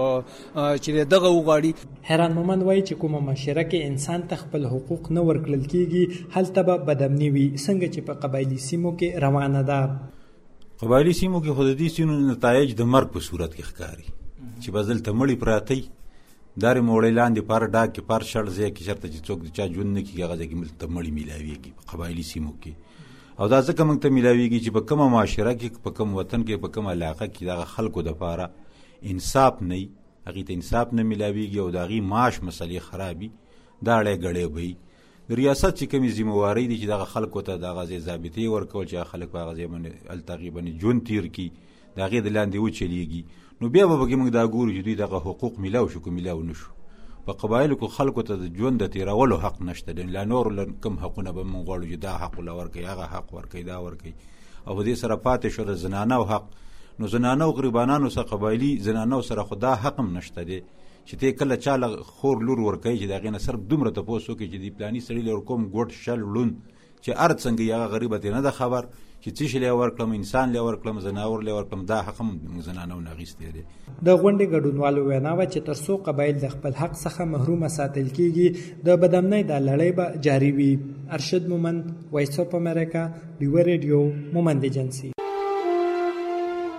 [SPEAKER 8] چې دغه وغواړي.
[SPEAKER 6] حیران مومن وایي چې کومه معاشره کې انسان ته خپل حقوق نه ورکړل کیږي هلته به بدامني وي څنګه چې په قبایلی سیمو کې روانه ده.
[SPEAKER 10] قبایلی سیمو کې خوددي سینو نتایج د مرګ په صورت کې ښکاري چې بدل ته مړی پراتی دار موړی لاندې پر ډاک کې پر شړ ځای کې شرط چې څوک د چا ژوند نه کیږي هغه ځکه ته مړی میلاویږي په قبایلی سیمو کې او دا ځکه موږ ته میلاویږي چې په کومه معاشره کې په کوم وطن کې په کومه علاقه کې دغه خلکو دپاره انصاف نه وي هغې ته انصاف نه میلاویږي او د هغې معاش مسلې خرابي دا اړی ګړی به وي. د ریاست چې کومې ذمهوارۍ دي چې دغه خلکو ته دغه ځای ضابطې ورکول چې هغه خلک په هغه ځای باندې هلته هغې باندې ژوند تیر کړي د هغې د لاندې وچلیږي نو بیا به پکې موږ دا ګورو چې دوی دغه حقوق میلاو شو که میلاو نه شو. په قبایلو کې خلکو ته د ژوند د تېرولو حق نشته دی. لا نور کوم حقونه به موږ غواړو چې دا حق له ورکوي هغه حق ورکوي دا ورکوي او په دې سره پاتې شو د زنانو حق. نو زنانو غریبانانو سره قبایلي زنانو سره خو دا حق هم نشته دی چې ته کله چا له خور لور ورکوي چې د هغې نه صرف دومره تپوس وکړي چې د پلاني سړي له ورکوم ګوټ شل ړوند چې هر څنګه هغه غریبه ته نه ده خبر چې څه شی له ورکړم انسان له ورکړم زناور له ورکړم دا حق هم زنانو نه اخیستی دی.
[SPEAKER 6] د غونډې ګډونوالو وینا وه چې تر څو قبایل د خپل حق څخه محرومه ساتل کیږي د بدامنۍ دا لړۍ به جاري وي. ارشد مومند، وایس اف امریکا، ډیور ریډیو، مومند ایجنسی.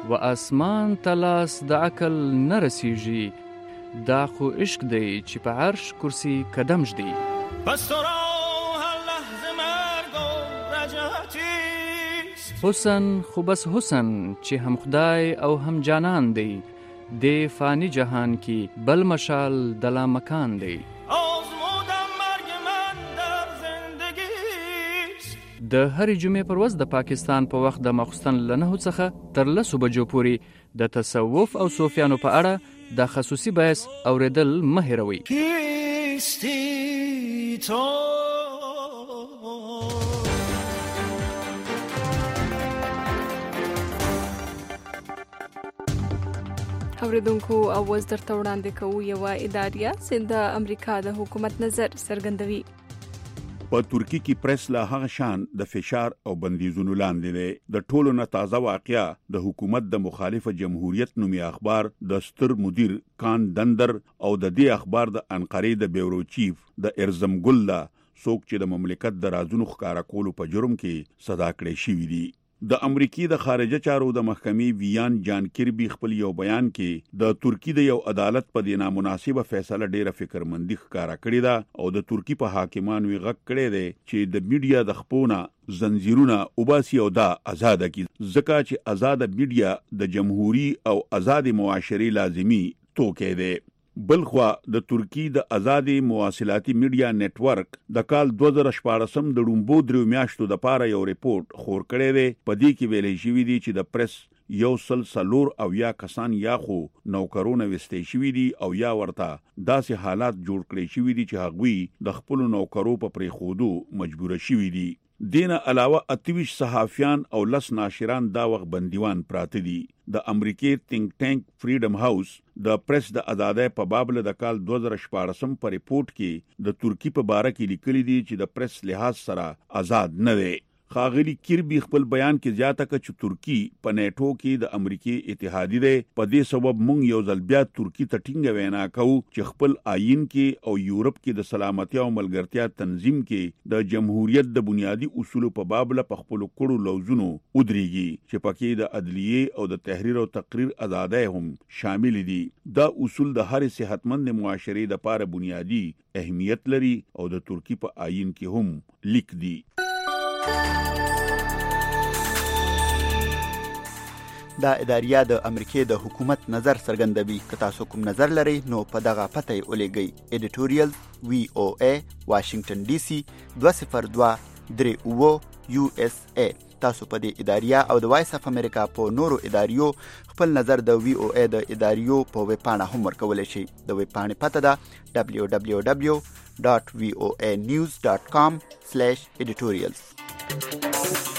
[SPEAKER 18] و اسمان تلاس د عقل نرسیږي دا خو عشق دی چې په عرش کرسی قدم ژدي
[SPEAKER 11] بس تو را هر لحظه مرگ و رجعتیست
[SPEAKER 18] حسن خو بس حسن چې هم خدای او هم جانان دی د فانی جهان کی بل مشال دلا مکان دی
[SPEAKER 11] آزمودم مرگ من در زندگیست
[SPEAKER 18] د هرې جمعې پر ورځ د پاکستان په وخت د ماخوستن له نهو څخه تر لسو بجو پورې د تصوف او صوفیانو په اړه د خصوصي بحث اوریدل مه هېروئ.
[SPEAKER 11] کیستی تو
[SPEAKER 2] اوریدونکو اواز درته وړاندې کوو یوه اداریه چې د امریکا د حکومت نظر څرګندوي.
[SPEAKER 19] په ترکی کې پریس لا هغه شان د فشار او بندیزونو لاندې دی. د ټولو نه تازه واقعیا د حکومت د مخالف جمهوریت نومي اخبار د ستر مدیر کان دندر او د دې اخبار د انقرې د بیورو چیف د ارزم ګل څوک چې د مملکت د رازونو ښکارا کولو په جرم کې صدا کړی شوی دی. د امریکای د خارجه چارو د محکمې ویان جان کربي خپل یو بیان کې د ترکی د یو عدالت په دې نامناسبه فیصله ډیره فکرمندي ښکارا کړې ده او د ترکی په حاکمانو یې غږ کړی دی چې د میډیا د خپونه زنجیرونه وباسي او دا آزاد کی ځکه چې آزاد میډیا د جمهوریت او آزاد معاشري لازمی توکي دی. بلخوا د ترکی د آزادي مواصلاتي میډیا نتورک د کال دوه زره شپاړسم د ډومبو درو میاشتو د پاره یو ریپورت خور کړی دی. په دې کې ویلي شوی دی چې د پریس یو سل سلور او یا کسان یا خو نوکرونه وستې شوی دي او یا ورته داسې حالات جوړ کړی شوی دي چې هغوی د خپل نوکرو په پرې خودو مجبور شوی دي. دینه علاوه اتویش صحافیان او لس ناشران دا وخت بندیوان پراته دي. د امریکای تینک ټانک فریډم هاوس د پریس د آزادۍ په باب له د کال دوه زره شپاړسم په ریپورت کې د ترکی په باره کې لیکلي دي چې د پریس لحاظ سره آزاد نه دی. خاغلی کربي خپل بیان کې زیاته کړ چې ترکی په نیټو کې د امریکای اتحادی دی. په دې سبب مونږ یو ځل بیا ترکی ته ټینګه وینا کوو چې خپل آئین کې او یورپ کې د سلامتیا او ملګرتیا تنظیم کې د جمهوریت د بنیادی اصولو په باب له خپل کړو لوزونو ودرېږي چې پکې د عدلیه او د تحریر او تقریر آزادۍ هم شامل دي. دا اصول د هر صحتمند معاشري د لپاره بنیادی اهمیت لري او د ترکی په آئین کې هم لیک دي.
[SPEAKER 3] دا اداریه د امریکای د حکومت نظر څرګندوي. که تاسو کوم نظر لرئ نو په دغه پته یې ولېږئ. ایډیټوریال وی او ای واشنگټن ډي سي دوه صفر دوه درې اوه یو اس ای. تاسو په دې اداریه او د وایس اف امریکا په نورو اداریو خپل نظر د وی او ای د اداریو په ویب پاڼه هم ورکولی شئ. د ویب پاڼې پته ده دبلیو دبلیو دبلیو ډاټ وی او ای نیوز ډاټ کام سلیش ایډیټوریالز.